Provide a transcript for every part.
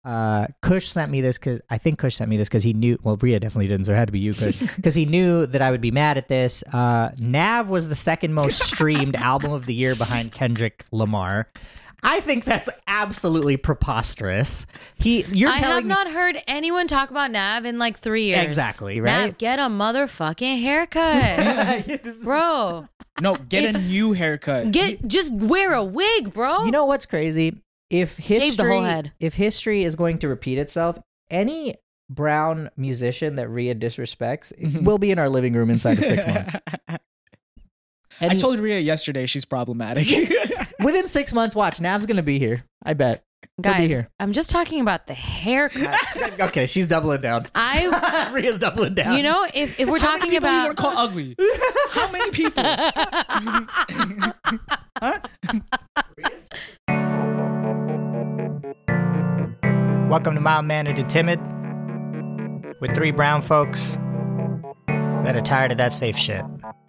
Kush sent me this because he knew. Well, Bria definitely didn't, so it had to be you, Kush, because he knew that I would be mad at this. Nav was the second most streamed album of the year behind Kendrick Lamar. I think that's absolutely preposterous. I have not heard anyone talk about Nav in like 3 years. Exactly, right? Nav, get a motherfucking haircut. Bro. No, get a new haircut. Just wear a wig, bro. You know what's crazy? If Shave the whole head. history is going to repeat itself, any brown musician that Rhea disrespects will be in our living room inside of 6 months. I told Rhea yesterday she's problematic. Within 6 months, watch, Nav's going to be here. I bet. He'll be Guys, here. I'm just talking about the haircuts. Okay, she's doubling down. Rhea's doubling down. You know, if we're How talking many people about... you want to call ugly? How many people? Huh? Welcome to Mild-Mannered and Timid, with 3 brown folks that are tired of that safe shit.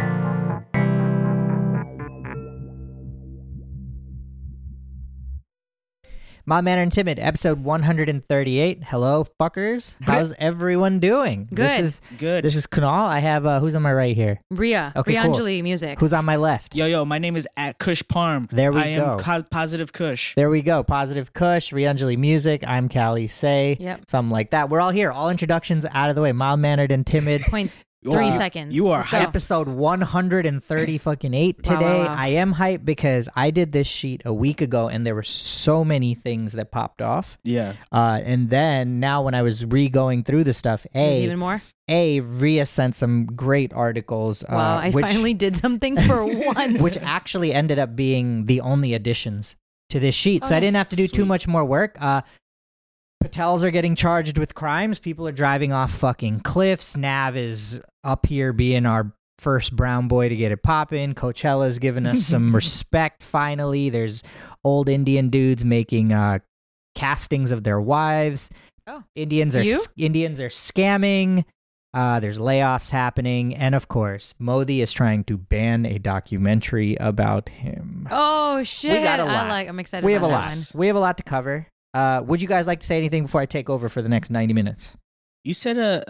Mild-Mannered and Timid, episode 138. Hello, fuckers. How's everyone doing? Good. Good. This is Kunal. I have, who's on my right here? Rhea. Okay, Rianjali Music. Who's on my left? Yo, my name is @KushParm. There we I go. am Positive Kush. There we go. Positive Kush, Rianjali Music. I'm Callie Say. Yep. Something like that. We're all here. All introductions out of the way. Mild-Mannered and Timid. 0.3 seconds. You are Let's go. Episode 130 fucking 8 today. Wow. I am hyped because I did this sheet a week ago and there were so many things that popped off. Yeah. And then now when I was re-going through the stuff, There's even more? Rhea sent some great articles. Wow, I finally did something for once. Which actually ended up being the only additions to this sheet. So I didn't have to do too much more work. Patels are getting charged with crimes. People are driving off fucking cliffs. Nav is up here being our first brown boy to get it poppin'. Coachella's giving us some respect finally. There's old Indian dudes making castings of their wives. Oh. Indians are scamming. There's layoffs happening. And of course, Modi is trying to ban a documentary about him. Oh, shit. We got a lot. I'm excited We have about a that lot. one. We have a lot to cover. Would you guys like to say anything before I take over for the next 90 minutes? You said a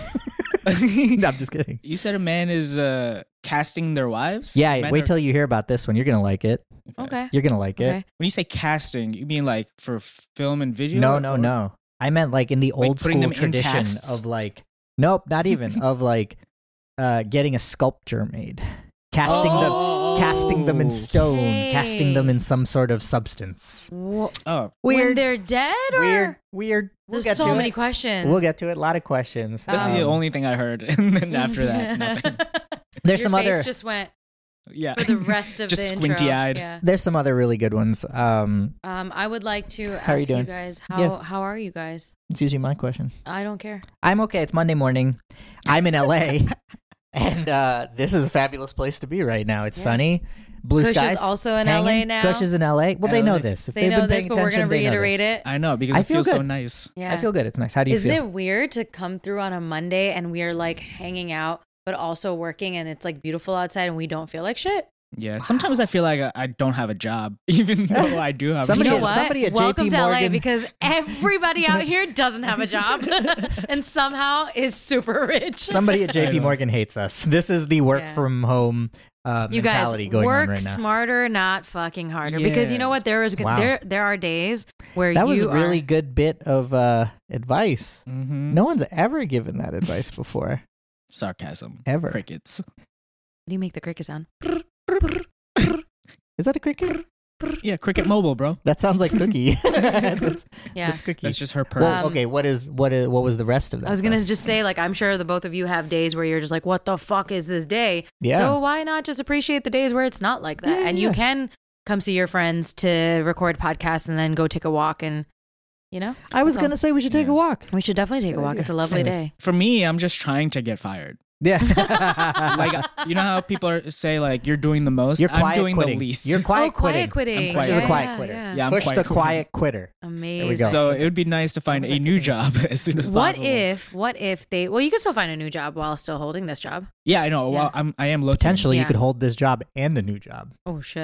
No, I'm just kidding. You said a man is casting their wives? Yeah, Men wait are- till you hear about this one. You're going to like it. Okay. You're going to like Okay. it. When you say casting, you mean like for film and video? No. I meant like in the old putting school them in tradition casts? of like, nope, not even, of like getting a sculpture made. Casting them in stone, Okay. casting them in some sort of substance. Oh, When Weird. they're dead, or Weird. We'll there's get so to many it. questions. We'll get to it. A lot of questions. that's the only thing I heard. And then after that, nothing. There's Your some face other. just went Yeah. for the rest of Just the intro. squinty-eyed. Yeah. There's some other really good ones. I would like to How are you ask you doing? guys Yeah. how are you guys? It's usually my question. I don't care. I'm okay. It's Monday morning. I'm in LA, and this is a fabulous place to be right now. It's Yeah. sunny, blue Kush skies. is also in hanging. LA now. Kush is in LA. Well, they know LA. this. If They they've know been this, paying but we're attention, gonna they know reiterate this. it. I know, because I it feel feels so good. nice. Yeah. I feel good. It's nice. How do you Isn't feel? it weird to come through on a Monday and we are like hanging out, but also working, and it's like beautiful outside, and we don't feel like shit? Yeah, sometimes I feel like I don't have a job, even though I do have Somebody- a You know job. what? somebody at Welcome JP to LA, Morgan- because everybody out here doesn't have a job and somehow is super rich. Somebody at I JP know. Morgan hates us. This is the work Yeah. from home You guys mentality going work on right now. smarter, not fucking harder. Because you know Yeah. what? Wow. There are days where That you was a really are, good bit of advice. Mhm. No one's ever given that advice before. Sarcasm. Ever. Crickets. How do you make the cricket sound? Is that a cricket? Yeah, Cricket Mobile, bro. That sounds like Cookie. that's, Yeah. that's Cookie. That's just her purse. Well, okay, what was the rest of that? I was gonna stuff? just say, like, I'm sure the both of you have days where you're just like, "What the fuck is this day?" Yeah. So why not just appreciate the days where it's not like that, Yeah, and you yeah. can come see your friends to record podcasts and then go take a walk, and you know. I was That's all. gonna say we should take a Yeah. walk. We should definitely take a walk. It's a lovely day. For me, I'm just trying to get fired. Yeah. Like, you know how people say, like, you're doing the most? You're I'm quiet doing quitting. the least. You're quiet quiet quitting. quitting. I'm Kush is a Yeah, quiet quitter. Yeah, I'm Push quiet the quitting. quiet quitter. Amazing. we go. So it would be nice to find a new job as soon as What possible. if they? Well, you can still find a new job while still holding this job. Yeah, I know. Yeah. Well, I am looking. Potentially, you Yeah. could hold this job and a new job. Oh shit.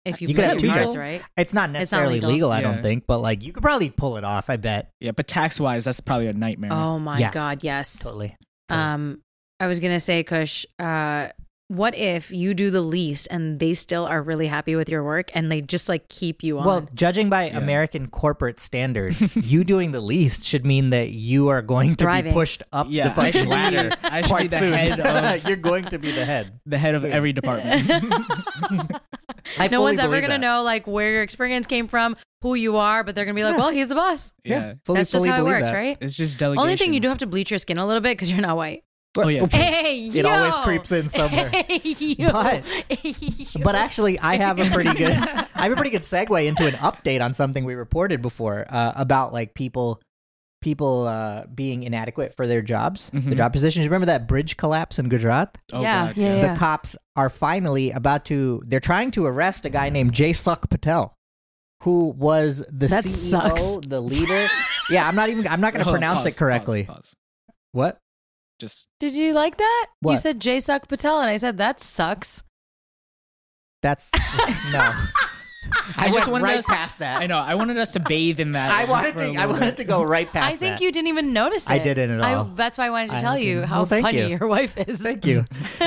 if you You could pay have your two cards, jobs. right? It's not necessarily legal. legal, I Yeah. don't think, but like you could probably pull it off. I bet. Yeah, but tax-wise, that's probably a nightmare. Oh my Yeah. God, yes. Totally. I was gonna say, Kush, what if you do the least and they still are really happy with your work and they just like keep you on? Well, judging by Yeah. American corporate standards, you doing the least should mean that you are going to Thriving. be pushed up Yeah, the fucking ladder. I should be quite the soon. head of You're going to be the head. the head of soon. every department. I no fully one's ever believe gonna that. know like where your experience came from, who you are, but they're gonna be like, Yeah. well, he's the boss. Yeah. Fully, That's just fully how it believe works, that. right? It's just delegation. Only thing you do have to bleach your skin a little bit because you're not white. Oh, yeah. Hey, It always creeps in somewhere. Hey, yo. But- But actually, I have a pretty good segue into an update on something we reported before about like people being inadequate for their jobs, the Mhm. job positions. Remember that bridge collapse in Gujarat? Oh, Yeah, God, yeah. The cops are finally they're trying to arrest a guy named Jay Suk Patel, who was the That CEO, sucks. the leader. Yeah, I'm not going to Hold on, pronounce pause, it correctly. pause. What? Just Did you like that? You What? said Jay Suck Patel, and I said that sucks. That's no. I just just wanted right us- past that. I know. I wanted us to bathe in that. I just wanted for a to. I little wanted bit. to go right past I think that. you didn't even notice it. I didn't at all. That's why I wanted to I tell you didn't. how Well, thank funny you. your wife is. Thank you.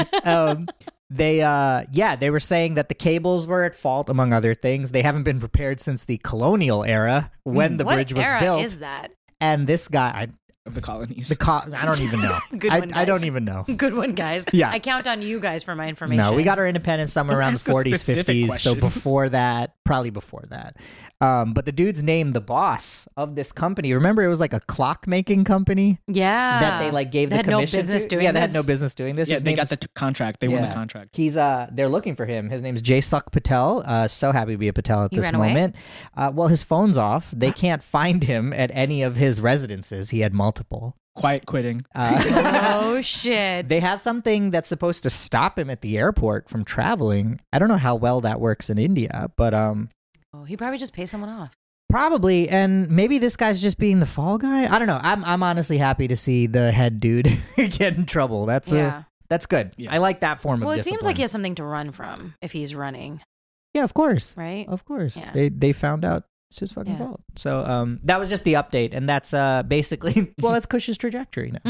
They were saying that the cables were at fault, among other things. They haven't been repaired since the colonial era when the what bridge was era built. is that? And this guy, Of the colonies. I don't even know. Good one, I don't guys. even know. Good one, guys. Yeah. I count on you guys for my information. No, we got our independence somewhere Don't around ask the us 40s, specific 50s. So questions. before that, probably before that. But the dude's named the boss of this company. Remember, it was like a clock making company Yeah. that they like gave They the had no commission business to. doing Yeah, they had this. no business doing this. Yeah, His they name's- got the contract. They won the Yeah. contract. He's they're looking for him. His name's Jay Suk Patel. So happy to be a Patel at He this ran away? moment. Well, his phone's off. They can't find him at any of his residences. He had multiple. Quiet quitting. Oh shit. They have something that's supposed to stop him at the airport from traveling. I don't know how well that works in India, but Oh, he probably just pays someone off. probably. And maybe this guy's just being the fall guy. I don't know. I'm honestly happy to see the head dude get in trouble. That's good. Yeah. I like that form Well, of it discipline. seems like he has something to run from if he's running, Yeah, of course. right? Of course. Yeah. They found out it's his fucking Yeah. fault. So that was just the update, and that's basically that's Kush's trajectory now.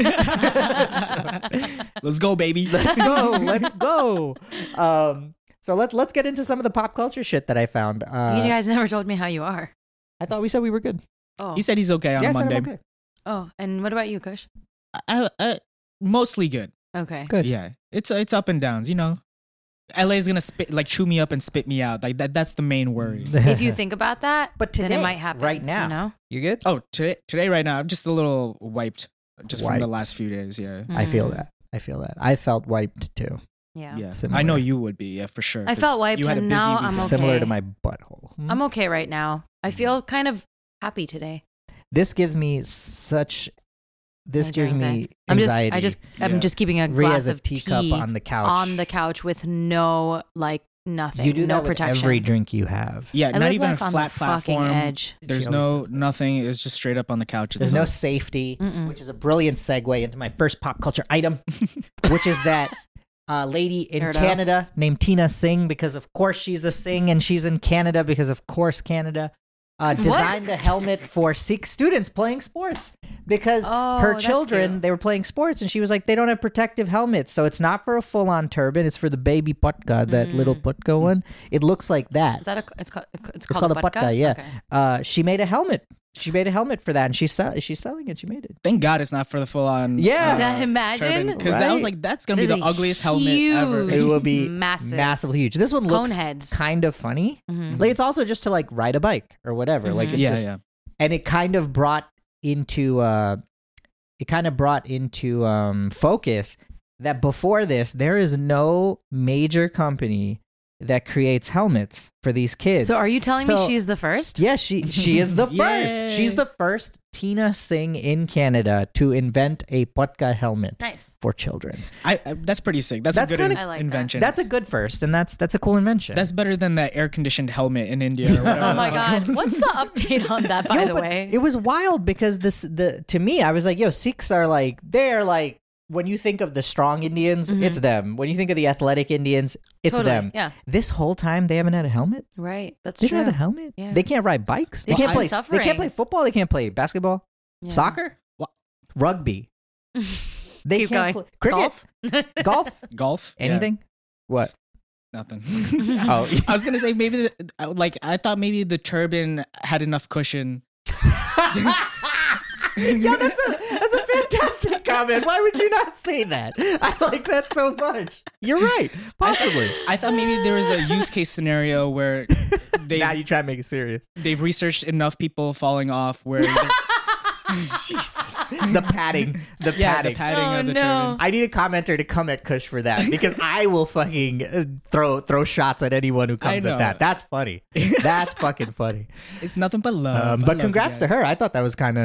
Let's go, baby. Let's go. Let's go. So let's get into some of the pop culture shit that I found. You guys never told me how you are. I thought we said we were good. Oh. He said he's okay on Yeah, I a said I'm Monday. okay. Oh, and what about you, Kush? Mostly good. Okay. Good. Yeah, it's up and downs. You know, LA's gonna chew me up and spit me out. Like that. That's the main worry. If you think about that, But then today, it might happen right now. You know? You're good. Oh, today right now, I'm just a little wiped, just from the Wiped. last few days. Yeah, I feel Mm. that. I felt wiped too. Yeah. yeah. Similar. I know you would be. Yeah, for sure. I 'cause felt wiped You had a and busy now weekend. I'm okay. Similar to my butthole. I'm okay right now. I feel kind of happy today. This gives me such. This Major gives me anxiety. anxiety. I'm Yeah. just keeping a Rhea glass has a of teacup tea on the couch. with no nothing. You do no that with protection. every drink you have. Yeah, I not live even a life on flat the fucking platform. edge. There's She always no does that. nothing. It's just straight up on the couch. There's no itself. safety, Mm-mm. which is a brilliant segue into my first pop culture item, which is that lady in Weirdo. Canada named Tina Singh, because of course she's a Singh, and she's in Canada because of course Canada, designed a helmet for Sikh students playing sports because Oh, her that's children, cute. they were playing sports, and she was like, they don't have protective helmets, so it's not for a full-on turban, it's for the baby putka, that little putka one. It looks like that. Is that it's It's called called a putka, yeah. Okay. She made a helmet. She made a helmet for that, and she's selling it. She made it. Thank God it's not for the full on. Yeah. That- imagine. because that was Right? like that's gonna be This the is ugliest helmet ever. huge. It will be Massive. massively huge. This one looks Coneheads. kind of funny. Mhm. Like it's also just to like ride a bike or whatever. Like it's Mhm. Yeah, just, yeah. and it kind of brought into focus that before this there is no major company that creates helmets for these kids. So are you telling me So- she's the first? Yeah, she is the Yay. first. She's the first Tina Singh in Canada to invent a putka helmet Nice. for children. I that's pretty sick. That's That's a good kinda- I like that. invention. That's a good first, and that's a cool invention. That's better than that air conditioned helmet in India. Or whatever Oh the my fuck. God. What's the update on that, by Yo, the but way? it was wild because to me, I was like, yo, Sikhs are like, they're like when you think of the strong Indians, Mhm. it's them. When you think of the athletic Indians, it's Totally, them. Yeah. This whole time they haven't had a helmet. Right. That's They true. don't have a helmet. Yeah. They can't ride bikes. They They've can't been play. They suffering. can't play football. They can't play basketball, Yeah. soccer, rugby. They Keep can't going. play cricket, golf, Golf? Yeah, anything. What? nothing. Oh, I was gonna say maybe I thought maybe the turban had enough cushion. yeah, that's a fantastic comment. Why would you not say that? I like that so much. You're right. Possibly. I thought maybe there was a use case scenario where Now you try to make it serious. they've researched enough people falling off where Jesus. The padding. The yeah, padding. the padding Oh, of the no. turban. I need a commenter to come at Kush for that because I will fucking throw shots at anyone who comes I at know. that. That's funny. That's fucking funny. It's nothing but love. I But love congrats you to guys. her. I thought that was kind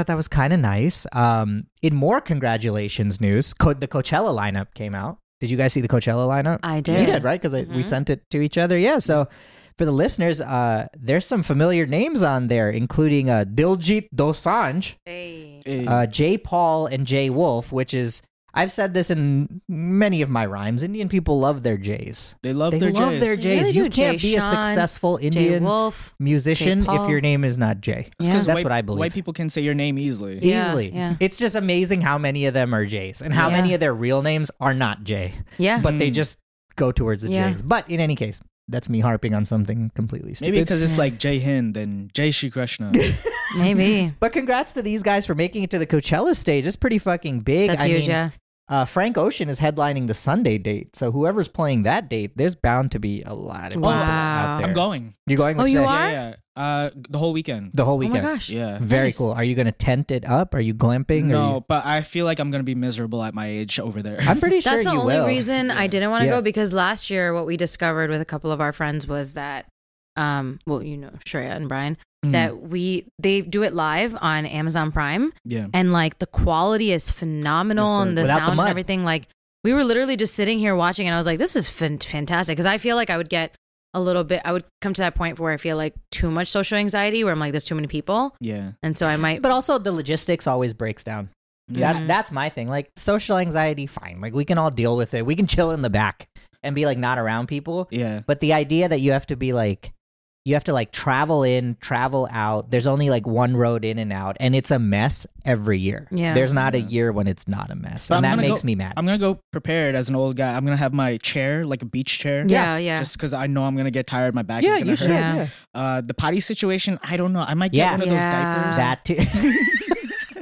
of nice. In more congratulations news, the Coachella lineup came out. Did you guys see the Coachella lineup? I You did. did, right? Because we Mhm. sent it to each other. Yeah. So for the listeners, there's some familiar names on there, including Diljit Dosanjh, Hey. Hey. Jay Paul, and Jay Wolf, which is, I've said this in many of my rhymes. Indian people love their J's. they love They their love J's. their They J's. really You do. can't Jay be a Sean, successful Jay Indian Wolf. musician Jay if Paul. your name is not Jay. It's 'cause That's white- what I believe. White people can say your name easily. Yeah, Easily. yeah. It's just amazing how many of them are J's and how Yeah. many of their real names are not Jay, Yeah. but they Mm. just go towards the Yeah. J's. But in any case, that's me harping on something completely stupid. Maybe because it's Yeah. like Jay Hind and Jay Shri Krishna. Maybe. But congrats to these guys for making it to the Coachella stage. It's pretty fucking big. That's I huge, mean, yeah. Frank Ocean is headlining the Sunday date. So whoever's playing that date, there's bound to be a lot of people Wow. out there. I'm going. You're going? Oh, Which you day? are? Yeah. The whole weekend. The whole Oh weekend. my gosh. Yeah. Very Nice. cool. Are you going to tent it up? Are you glamping? No, but I feel like I'm gonna be miserable at my age over there. I'm pretty sure That's the you only will. reason I didn't want to Yeah. go, because last year what we discovered with a couple of our friends was that, well, you know, Shreya and Brian, Mm. that they do it live on Amazon Prime, Yeah. and like the quality is phenomenal Yes, sir. and the Without the sound and mud. everything. Like we were literally just sitting here watching, and I was like, this is fantastic, because I feel like I would get a little bit. I would come to that point where I feel like too much social anxiety, where I'm like, there's too many people, Yeah. and so I might. But also the logistics always breaks down. Mhm. That's my thing. Like social anxiety, fine. Like we can all deal with it. We can chill in the back and be like not around people. Yeah. But the idea that you have to be like, you have to like travel in, travel out. There's only like one road in and out, and it's a mess every year. Yeah. There's not a Yeah. year when it's not a mess, But and I'm that gonna makes me mad. I'm gonna go prepared as an old guy. I'm gonna have my chair, like a beach chair. yeah. Just because I know I'm gonna get tired, my back is yeah, gonna you hurt. should. Yeah. Yeah. The potty situation, I don't know. I might get Yeah. one of those Yeah. diapers. That too.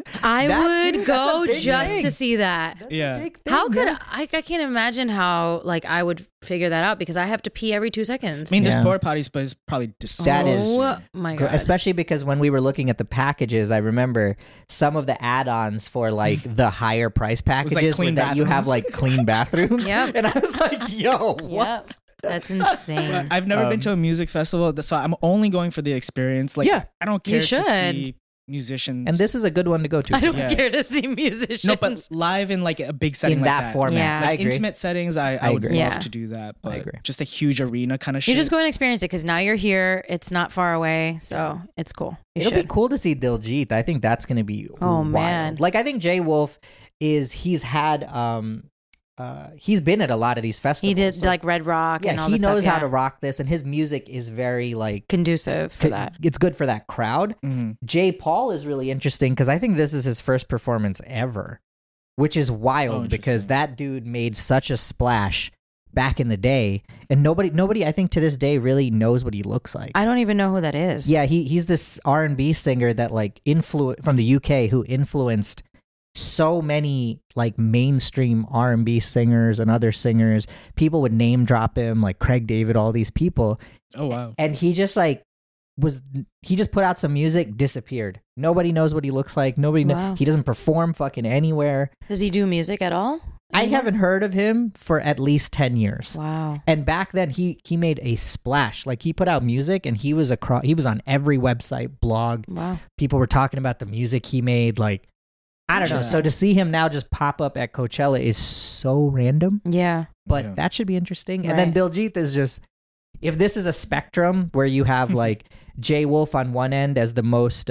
I That would too, that's go a big just thing. to see that. That's Yeah. a big thing, How could man. I can't imagine how like I would figure that out, because I have to pee every 2 seconds. I mean, Yeah. there's porta potties, but it's probably That is- Oh my god. Especially because when we were looking at the packages, I remember some of the add-ons for like the higher price packages clean were that you have bathrooms. like clean bathrooms. Yep. And I was like, yo, what? Yep. That's insane. I've never been to a music festival, so I'm only going for the experience. Like, Yeah. I don't You care to should. see musicians. And this is a good one to go to. I don't Yeah. care to see musicians. no, but live in like a big setting in like that format. Yeah. I Like agree. intimate settings, I would agree. love Yeah. to do that. But agree. just a huge arena kind of shit. you just go and experience it, because now you're here. It's not far away, so it's cool. You It'll should. be cool to see Diljit. I think that's going to be Oh, wild. man. Like I think Jay Wolf he's been at a lot of these festivals. He did So, like Red Rock and yeah, all he this knows stuff. how Yeah. to rock this, and his music is very like Conducive for that. It's good for that crowd. Mhm. Jay Paul is really interesting because I think this is his first performance ever, which is wild Oh, because interesting. that dude made such a splash back in the day, and nobody I think to this day really knows what he looks like. I don't even know who that is. Yeah, he's this R&B singer that like from the UK who influenced so many like mainstream R&B singers and other singers. People would name drop him, like Craig David, all these people, Oh wow. and he just like he just put out some music, disappeared. Nobody knows what he looks like. Wow. He doesn't perform fucking anywhere. Does he do music at all? I anymore? haven't heard of him for at least 10 years. Wow. And back then he made a splash. Like he put out music and he was on every website, blog. Wow. People were talking about the music he made. Like, I don't know. So to see him now just pop up at Coachella is so random, Yeah. but Yeah. that should be interesting. And then Right. Diljit is just, if this is a spectrum where you have like Jay Wolf on one end as the most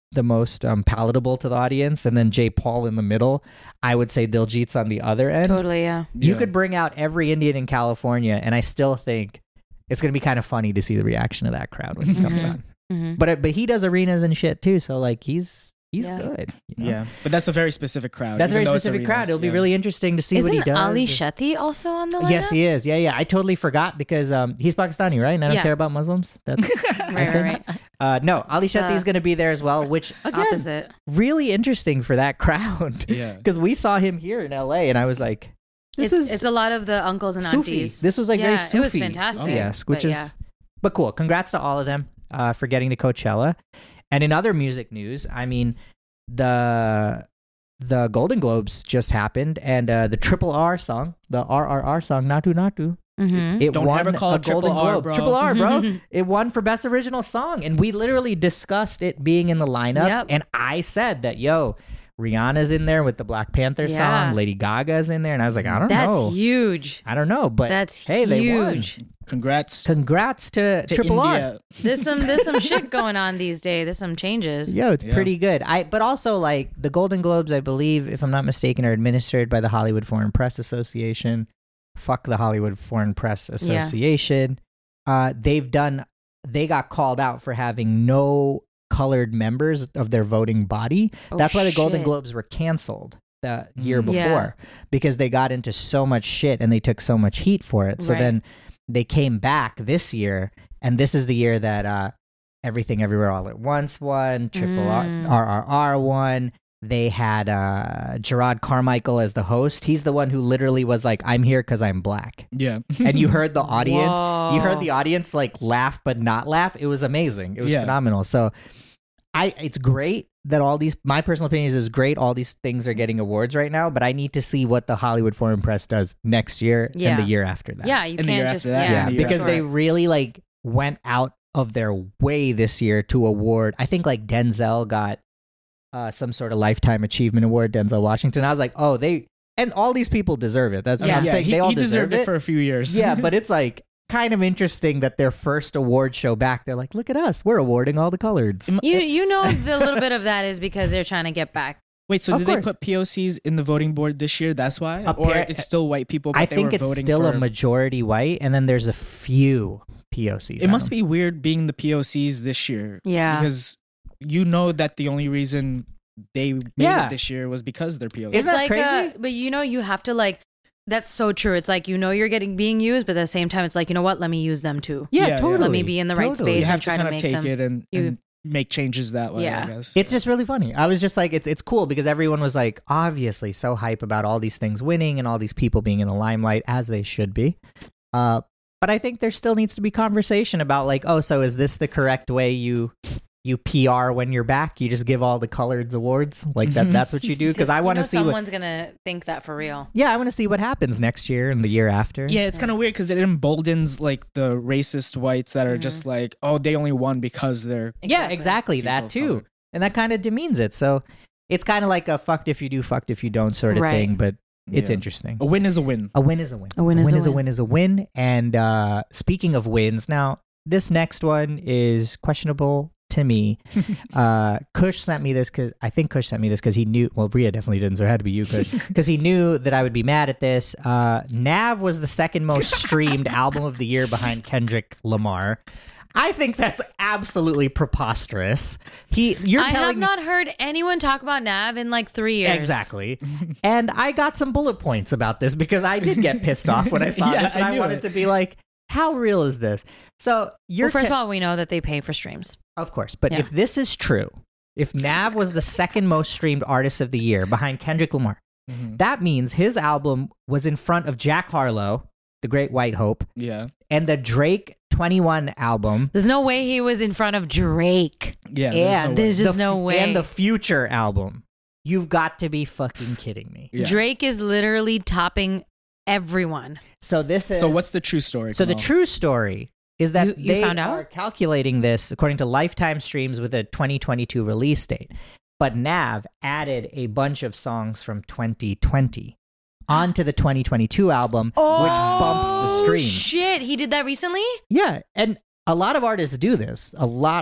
palatable to the audience, and then Jay Paul in the middle, I would say Diljit's on the other end. Totally, yeah. You could bring out every Indian in California, and I still think it's going to be kind of funny to see the reaction of that crowd when he comes on. Mm-hmm. But he does arenas and shit too, so like he's good. You know? Yeah, but that's a very specific crowd. That's a very even though it's specific crowd. arenas, It'll be really interesting to see what he Isn't does. Ali Shetty also on the lineup? Yes, he is. Yeah. I totally forgot because he's Pakistani, right? And I don't Yeah. care about Muslims. That's Right. no, Ali Shetty is going to be there as well, which again, Opposite. really interesting for that crowd. Yeah. Because we saw him here in LA, and I was like, "This is It's a lot of the uncles and Sufi. aunties. This was like very It was Sufi. fantastic. Yes, but but cool. Congrats to all of them for getting to Coachella. And in other music news, I mean, the Golden Globes just happened, and the Triple R song, the RRR song, Natu Natu, Mm-hmm. it Don't won ever call a it Triple Golden R, Globe. bro. Triple R, bro. It won for Best Original Song, and we literally discussed it being in the lineup. Yep. And I said that, Rihanna's in there with the Black Panther Yeah. song, Lady Gaga's in there, and I was like, I don't That's know. huge. I don't know, but That's hey, they won. huge. Congrats Congrats to Triple India. R. There's some shit going on these days. There's some changes. Yo, it's Yeah. pretty good. But also like the Golden Globes, I believe, if I'm not mistaken, are administered by the Hollywood Foreign Press Association. Fuck the Hollywood Foreign Press Association. They got called out for having no colored members of their voting body. Oh, That's why the Golden shit. Globes were canceled the year Mm. before, Yeah. because they got into so much shit and they took so much heat for it. So Right. then they came back this year, and this is the year that Everything Everywhere All at Once won, Triple RRR won. They had Gerard Carmichael as the host. He's the one who literally was like, "I'm here because I'm black," Yeah. and you heard the audience. You heard Whoa. the audience like laugh but not laugh. It was amazing. It was Yeah. phenomenal. So, it's great that all these. My personal opinion is great. All these things are getting awards right now, but I need to see what the Hollywood Foreign Press does next year and Yeah. the year after that. Yeah, you And the year can't just after that, Yeah, and the year because after they that. really like went out of their way this year to award. I think like Denzel got some sort of lifetime achievement award. Denzel Washington. I was like, oh, and all these people deserve it. That's Yeah. I'm saying. he, They all he deserve deserved it for a few years. Yeah, but it's like kind of interesting that their first award show back, they're like, look at us, we're awarding all the coloreds. You know the little bit of that is because they're trying to get back. Wait, so Of did course. they put POCs in the voting board this year? That's why? Or Appar- it's still white people, but I they think were it's voting still for... a majority white, and then there's a few POCs. It must be weird being the POCs this year. Yeah. Because you know that the only reason they made Yeah. it this year was because they're POCs. Isn't that like crazy? but you have to like. That's so true. It's like you're being used, but at the same time, it's like what? Let me use them too. Yeah, Yeah, totally. Let me be in the right Totally. you space have and to try kind to of make take them. it and make changes that way, Yeah. I guess. It's just really funny. I was just like, it's cool because everyone was like, obviously so hype about all these things winning and all these people being in the limelight, as they should be. But I think there still needs to be conversation about like, oh, so is this the correct way you PR when you're back? You just give all the coloreds awards like that. That's what you do, because I want to see someone's gonna think that for real. I want to see what happens next year and the year after. Yeah, it's kind of weird because it emboldens like the racist whites that are just like, oh, they only won because they're... Yeah, exactly. That People of too. color. And that kind of demeans it. So it's kind of like a fucked if you do, fucked if you don't sort of Right. thing. But it's Yeah. interesting. A win is a win. A win is a win. A win is a is a win. win is a win. And speaking of wins, now this next one is questionable to me. Kush sent me this because he knew. Well, Bria definitely didn't, so it had to be you, Kush, because he knew that I would be mad at this. Nav was the second most streamed album of the year behind Kendrick Lamar. I think that's absolutely preposterous. I have not heard anyone talk about Nav in like 3 years. Exactly. And I got some bullet points about this because I did get pissed off when I saw Yeah, this, and I I knew wanted it. to be like, how real is this? So Well, first of all, we know that they pay for streams. of course, but Yeah. if this is true, if Nav was the second most streamed artist of the year behind Kendrick Lamar, Mhm. that means his album was in front of Jack Harlow, The Great White Hope, Yeah. and the Drake 21 album. There's no way he was in front of Drake. Yeah. And There's just the no way. And the Future album. You've got to be fucking kidding me. Yeah. Drake is literally topping everyone. So this is So what's the true story? So the Kamal? true story is that You they found out? are calculating this according to Lifetime streams with a 2022 release date. But Nav added a bunch of songs from 2020 onto the 2022 album, which bumps the streams. Shit, he did that recently? Yeah, and a lot of artists do this.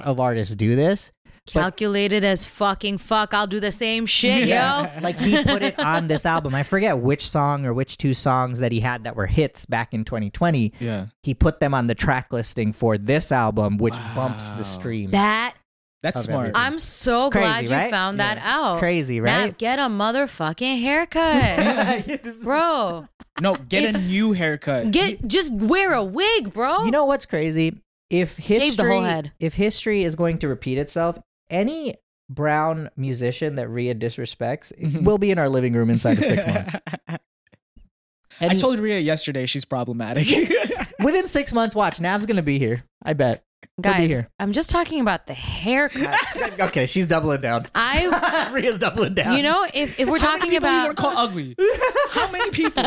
Calculated as fucking fuck. I'll do the same shit, yo. Like he put it on this album. I forget which song or which 2 songs that he had that were hits back in 2020. Yeah. He put them on the track listing for this album, which bumps the streams. That's smart. everything. I'm so glad Crazy, right? you found that out. Crazy, Now right? get a motherfucking haircut. Bro. No, get a new haircut. Just wear a wig, bro. You know what's crazy? If Shave the whole head. history is going to repeat itself, any brown musician that Rhea disrespects will be in our living room inside of 6 months. I told Rhea yesterday she's problematic. Within 6 months, watch, Nav's gonna be here. I bet. He'll be Guys, here. I'm just talking about the haircuts. Okay, she's doubling down. Rhea's doubling down. You know, if we're How talking many people you about want to call ugly? How many people?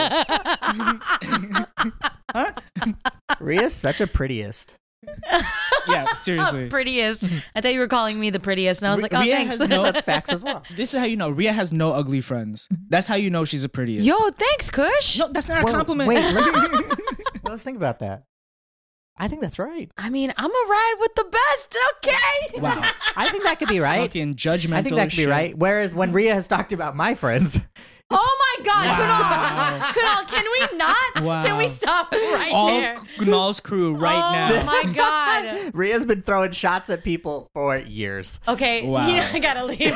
Rhea's such a prettiest. Yeah, seriously. prettiest, I thought you were calling me the prettiest, and I was like, oh, Rhea thanks. has no- That's facts as well. This is how you know Rhea has no ugly friends. That's how you know she's the prettiest. Yo, thanks, Kush. No, that's not a Well, compliment. Wait, let's think about that. I think that's right. I mean, I'm a ride with the best, okay? Wow. I think that could be right. Fucking judgmental. I think that could be shit. right. Whereas when Rhea has talked about my friends, Oh my God, Wow. Kunal, can we not? Wow. Can we stop right All there? of Kunal's crew right Oh now. my God. Rhea's been throwing shots at people for years. Okay, Wow. I gotta leave.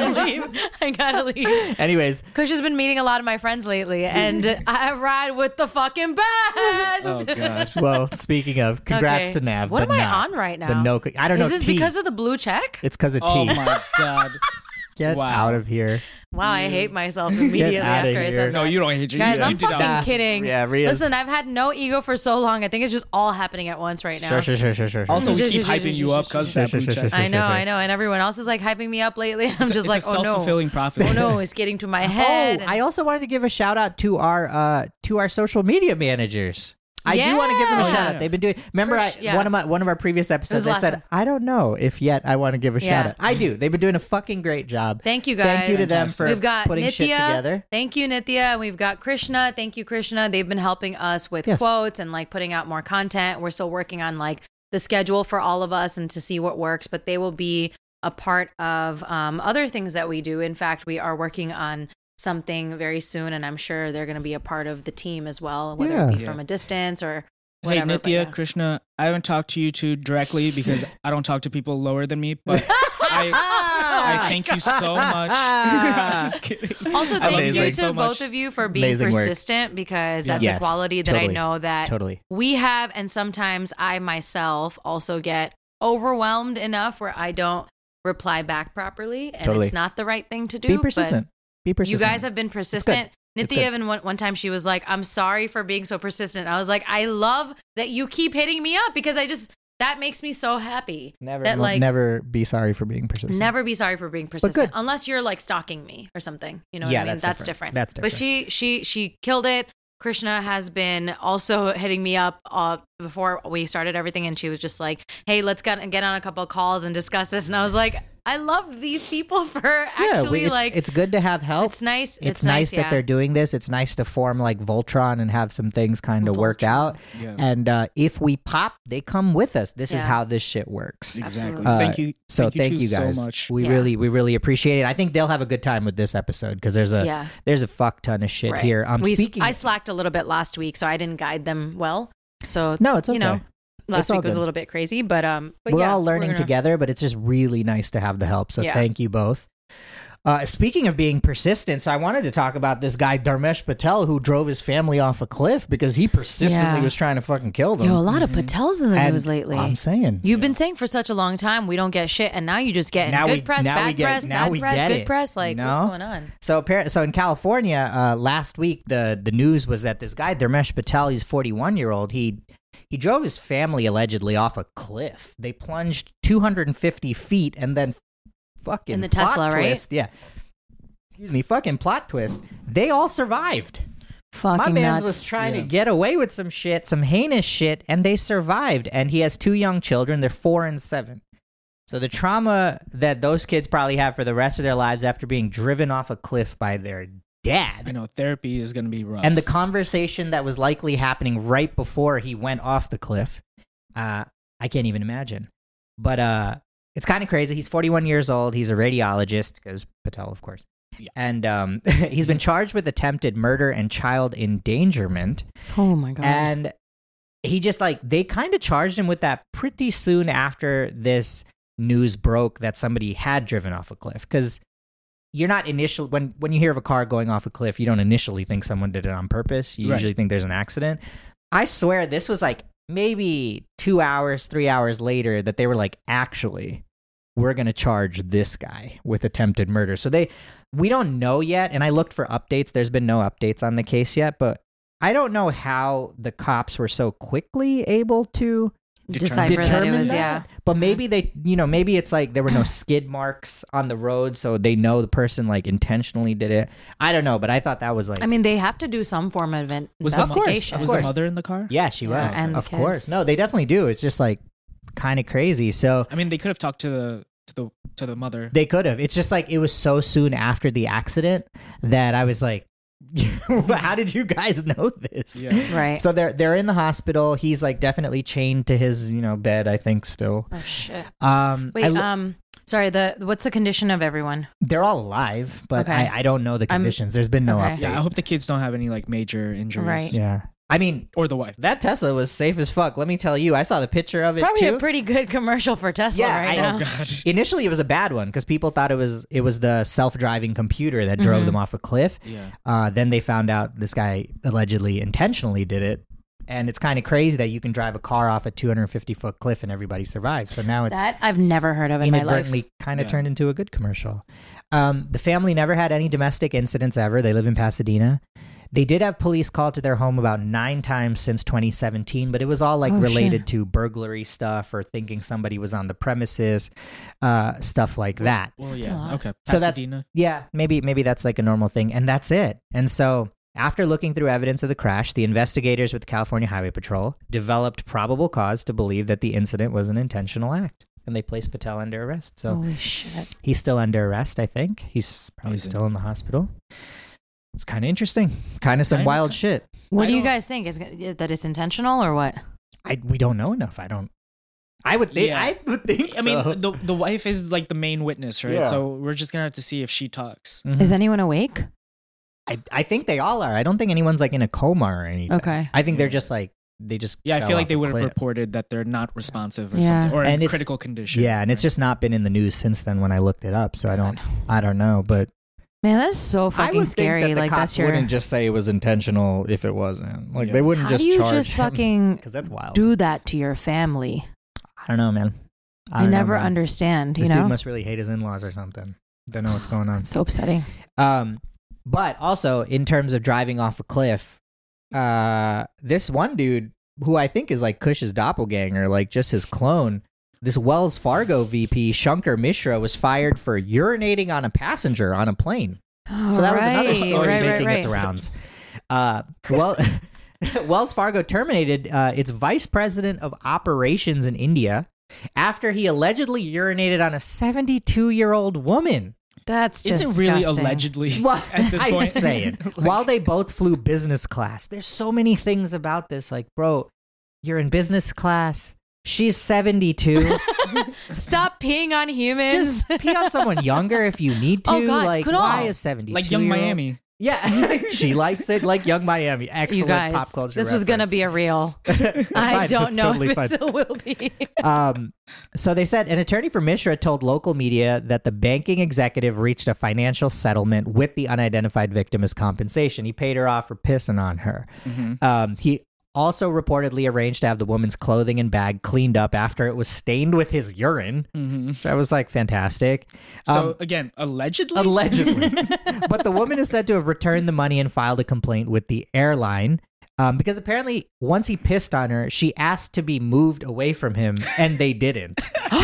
I gotta leave. Anyways, Kush has been meeting a lot of my friends lately, and I ride with the fucking best. Oh gosh. well, speaking of, congrats Okay. to Nav. What but am I not on right now? The no, I don't know. Is this T. because of the blue check? It's because of Oh T. my god. Get Wow. out of here. Wow, I hate myself immediately outta after I here. said No, that. you don't hate you. Guys, you I'm did fucking not. kidding. Yeah, Rhea's. Listen, I've had no ego for so long. I think it's just all happening at once right now. Sure. Also, we Sure, keep sure, hyping you sure, up because sure, that blue sure, check. sure, I know, and everyone else is like hyping me up lately. And I'm just It's like, a oh no, self-fulfilling prophecy. oh no, it's getting to my head. Oh, I also wanted to give a shout out to our social media managers. I do want to give them a Yeah. shout out. They've been doing. Remember, Yeah. one of our previous episodes. the I last said one. I don't know if yet I want to give a Yeah. shout out. I do. They've been doing a fucking great job. Thank you guys. Thank you to them for We've got putting Nithya. shit together. Thank you, Nithya. And we've got Krishna. Thank you, Krishna. They've been helping us with Yes. quotes and like putting out more content. We're still working on like the schedule for all of us and to see what works, but they will be a part of other things that we do. In fact, we are working on something very soon, and I'm sure they're going to be a part of the team as well, whether it be Yeah. from a distance or Hey, whatever. but Nithya, yeah. Krishna, I haven't talked to you two directly because I don't talk to people lower than me, but I thank you so much. Just kidding. Also, I thank love you you to so both much. of you for being Amazing work. persistent because that's Yes, a quality that totally, I know that Totally. we have, and sometimes I myself also get overwhelmed enough where I don't reply back properly, and Totally. it's not the right thing to do. Be but persistent. Be You persistent. guys have been persistent. It's Nithya good. even one time she was like, "I'm sorry for being so persistent." I was like, "I love that you keep hitting me up because that makes me so happy." never, that, like- never be sorry for being persistent. Never be sorry for being persistent good. unless you're like stalking me or something. You know Yeah, what I mean? that's different. different. That's But she killed it. Krishna has been also hitting me up before we started everything, and she was just like, "Hey, let's get on a couple of calls and discuss this." And I was like, "I love these people for actually it's good to have help. it's nice. It's nice that yeah. they're doing this. It's nice to form like Voltron and have some things kind of work Voltron. out. Yeah. And if we pop, they come with us. This is Yeah. how this shit works. Exactly. Absolutely. Thank you. So thank two you guys so much. We Yeah. really appreciate it. I think they'll have a good time with this episode because there's a fuck ton of shit Right. here. Speaking, I slacked a little bit last week, so I didn't guide them well. So no, it's okay. you know, last It's all week was good. a little bit crazy, but we're yeah, all learning gonna- together, but it's just really nice to have the help. So Yeah. thank you both. Speaking of being persistent, so I wanted to talk about this guy Dharmesh Patel who drove his family off a cliff because he persistently Yeah. was trying to fucking kill them. Yo, a lot of Patels in the And news lately. I'm saying. You've been saying for such a long time we don't get shit, and now you just get good press, bad press, bad press, good press. Like, what's going on? So in California, last week the news was that this guy Dharmesh Patel, he's 41-year-old. He drove his family allegedly off a cliff. They plunged 250 feet and then fucking In the plot Tesla, right? twist. Yeah. Excuse me, fucking plot twist. They all survived. Fucking My man nuts. was trying to get away with some shit, some heinous shit, and they survived. And he has 2 young children. They're 4 and 7. So the trauma that those kids probably have for the rest of their lives after being driven off a cliff by their dad. I know therapy is going to be rough. And the conversation that was likely happening right before he went off the cliff, I can't even imagine. But it's kind of crazy. He's 41 years old. He's a radiologist, because Patel, of course. Yeah. And he's been charged with attempted murder and child endangerment. Oh my God. And he just they kind of charged him with that pretty soon after this news broke that somebody had driven off a cliff. Because you're not when you hear of a car going off a cliff, you don't initially think someone did it on purpose. You usually think there's an accident. I swear this was maybe 2 hours, 3 hours later that they were actually, we're going to charge this guy with attempted murder. So we don't know yet. And I looked for updates. There's been no updates on the case yet, but I don't know how the cops were so quickly able to decipher that it was, But maybe maybe it's there were no skid marks on the road, so they know the person intentionally did it. I don't know, but I thought that was I mean, they have to do some form of investigation. Was the mother in the car? Yeah, she was. And of the course. kids. No, they definitely do. It's just kind of crazy. So I mean, they could have talked to the mother. They could have. It's just it was so soon after the accident that I was how did you guys know this? Yeah. Right. So they're in the hospital. He's definitely chained to his bed, I think, still. Oh shit. Wait, sorry, what's the condition of everyone? they're all alive, but Okay. I don't know the conditions. There's been no Okay. update. Yeah, I hope the kids don't have any major injuries. Right. Yeah. I mean, Or the wife. that Tesla was safe as fuck. Let me tell you. I saw the picture of it Probably too. a pretty good commercial for Tesla Yeah, right I- now. Oh god. Initially, it was a bad one because people thought it was the self-driving computer that drove them off a cliff. Yeah. Then they found out this guy allegedly intentionally did it. And it's kind of crazy that you can drive a car off a 250-foot cliff and everybody survives. So now it's That I've never heard of in my life. inadvertently kind of Yeah. turned into a good commercial. The family never had any domestic incidents ever. They live in Pasadena. They did have police called to their home about 9 times since 2017, but it was all related to burglary stuff or thinking somebody was on the premises, stuff like that. Well, a yeah. lot. Okay. So that- Pasadena. Yeah, maybe that's a normal thing, and that's it. And so after looking through evidence of the crash, the investigators with the California Highway Patrol developed probable cause to believe that the incident was an intentional act, and they placed Patel under arrest. So Holy shit. he's still under arrest, I think. He's probably Amazing. still in the hospital. It's kind of interesting. Kind of some Kinda wild shit. What I do you don't- guys think? Is that it's intentional or what? We don't know enough. I would think. Yeah. I would think. I mean, so. the wife is the main witness, right? Yeah. So we're just gonna have to see if she talks. Mhm. Is anyone awake? I think they all are. I don't think anyone's in a coma or anything. Okay. I think they're just they just. Yeah, I fell feel off like they a would have cliff. reported that they're not responsive or Yeah. something, or And in it's- critical condition. Yeah, and it's right? just not been in the news since then when I looked it up. So I don't know, but Man, that's so I fucking would scary. think that the Like cops that's your. wouldn't just say it was intentional if it wasn't. Yeah. They wouldn't How just do you charge just fucking because that's wild. do that to your family? I don't know, man. I don't know, never man. understand. This You know, dude must really hate his in-laws or something. Don't know what's going on. so upsetting. But also in terms of driving off a cliff, this one dude who I think is Kush's doppelganger, just his clone, this Wells Fargo VP, Shankar Mishra, was fired for urinating on a passenger on a plane. So that was another story making its rounds. Wells Fargo terminated its vice president of operations in India after he allegedly urinated on a 72-year-old woman. That's Is disgusting. it really allegedly Well, at this I'm point? saying, while they both flew business class, there's so many things about this. Bro, you're in business class. She's 72. Stop peeing on humans. Just pee on someone younger if you need to. Oh, God, could why all. is 72? Like Young Miami. Yeah, she likes it like Young Miami. You Excellent guys, pop culture. this was gonna be a reel. I don't know if it still will be. So they said an attorney for Mishra told local media that the banking executive reached a financial settlement with the unidentified victim as compensation. He paid her off for pissing on her. Mm-hmm. He also reportedly arranged to have the woman's clothing and bag cleaned up after it was stained with his urine. Mm-hmm. That was fantastic. So again, allegedly. Allegedly. But the woman is said to have returned the money and filed a complaint with the airline. Because apparently once he pissed on her, she asked to be moved away from him and they didn't.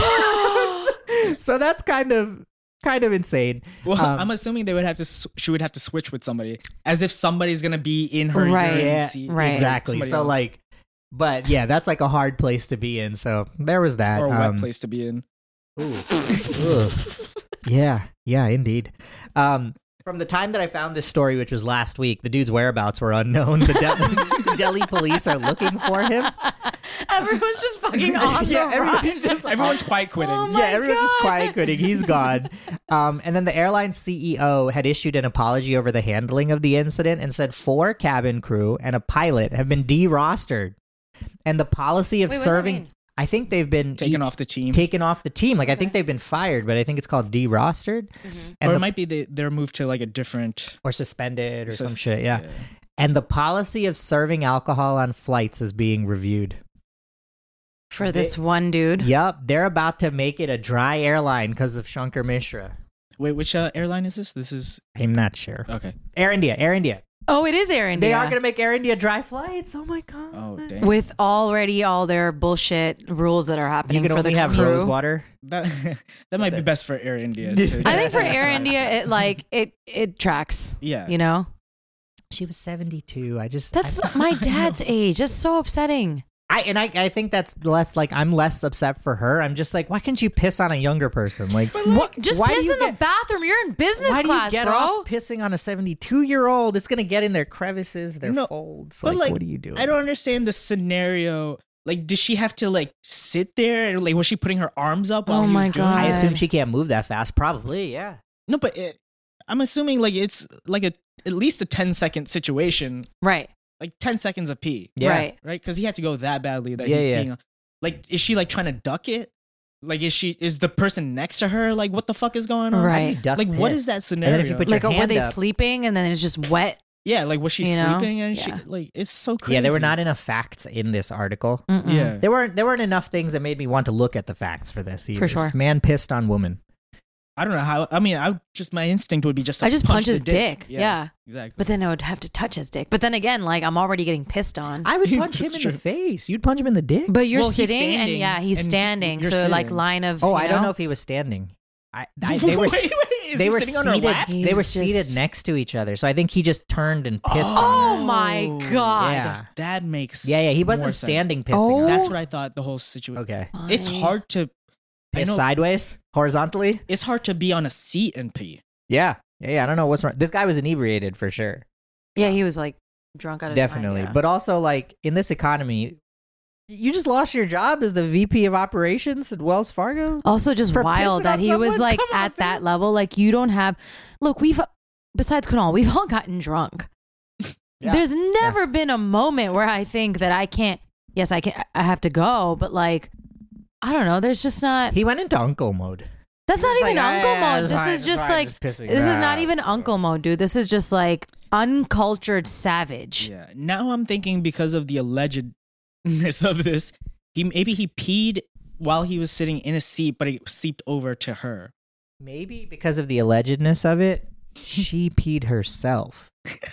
So that's kind of insane. Well, I'm assuming they would have to. She would have to switch with somebody, as if somebody's gonna be in her Right. urine Yeah, seat. right. exactly. Somebody So else. but yeah, that's a hard place to be in. So there was that. Or a wet place to be in. Ugh. Yeah, indeed. From the time that I found this story, which was last week, the dude's whereabouts were unknown. The Delhi police are looking for him. Everyone's just fucking on the run. Everyone's quiet quitting. Oh Yeah, everyone's just quiet quitting. He's gone. And then the airline CEO had issued an apology over the handling of the incident and said 4 cabin crew and a pilot have been de-rostered. And the policy of Wait, what does that serving... mean? I think they've been Taken off the team. Like, I think they've been fired, but I think it's called de-rostered. And Or it might be they're moved to like a different... or suspended or some shit, yeah. And the policy of serving alcohol on flights is being reviewed. For this one dude. Yep, they're about to make it a dry airline because of Shankar Mishra. Wait, which airline is this? This is... I'm not sure. Okay. Air India. Oh, it is Air India. They are going to make Air India dry flights. Oh my god. Oh, damn. With already all their bullshit rules that are happening You can for only the have crew. rose water. That might be best for Air India. To I think for just- Air India, it tracks. Yeah. You know? She was 72. That's my dad's age. That's so upsetting. I think that's less like I'm less upset for her. I'm just like, why can't you piss on a younger person? Like, Just why do piss you in the bathroom. You're in business why do class, you get bro. off pissing on a 72-year-old? It's gonna get in their crevices, their folds. But Like, what are you doing? I don't understand the scenario. Like, did she have to like sit there? And, like, was she putting her arms up while Oh he my was doing God. I it? assume she can't move that fast. Probably, yeah. No, but I'm assuming like it's like at least a 10-second situation. Right. Like 10 seconds of pee. Yeah. Right. Right? Because he had to go that badly that Yeah, he's yeah. peeing. Like, is she like trying to duck it? Like, is the person next to her like, what the fuck is going on? Right. Duck Like, what piss. is that And scenario? then if you put Like, your were hand they up, sleeping and then it's just wet? yeah, like was she You know? sleeping and she Yeah. like it's so crazy. yeah, there were not enough facts in this article. Mm-mm. Yeah. There weren't enough things that made me want to look at the facts for this. Either. For sure. Just man pissed on woman. I don't know how. I mean, my instinct would be just to I just punch the his dick. Yeah. Exactly. But then I would have to touch his dick. But then again, like, I'm already getting pissed on. I would punch him That's in true. the face. You'd punch him in the dick. But you're Well, he's sitting and standing, yeah, he's and standing. you're So like sitting. line of Oh, you I don't know if he was standing. They were wait, is they he were sitting on her seated. lap? They were He's seated just- next to each other. So I think he just turned and pissed on Oh her. my God. Yeah. That makes Yeah. He more wasn't sense. standing pissing. Oh. on her. That's what I thought the whole situation. Okay. It's hard to I Piss know- sideways, horizontally. It's hard to be on a seat and pee. Yeah. I don't know what's wrong. This guy was inebriated for sure. Yeah, he was like drunk out of Definitely. his mind, yeah. But also, like, in this economy, you just lost your job as the VP of operations at Wells Fargo. Also just For wild pissing that on he was someone? like Come on, at that dude. level. Like, you don't have look, besides Kunal, we've all gotten drunk. Yeah. There's never been a moment where I think that I can't I have to go, but like I don't know, there's just not He went into uncle mode. that's not He's even like, uncle "Ah, mode. it's This fine, is it's just fine, like just pissing this is it not out." even uncle mode, dude. This is just like uncultured savage. Yeah. Now I'm thinking because of the allegedness of this, maybe he peed while he was sitting in a seat, but it seeped over to her. Maybe because of the allegedness of it, she peed herself.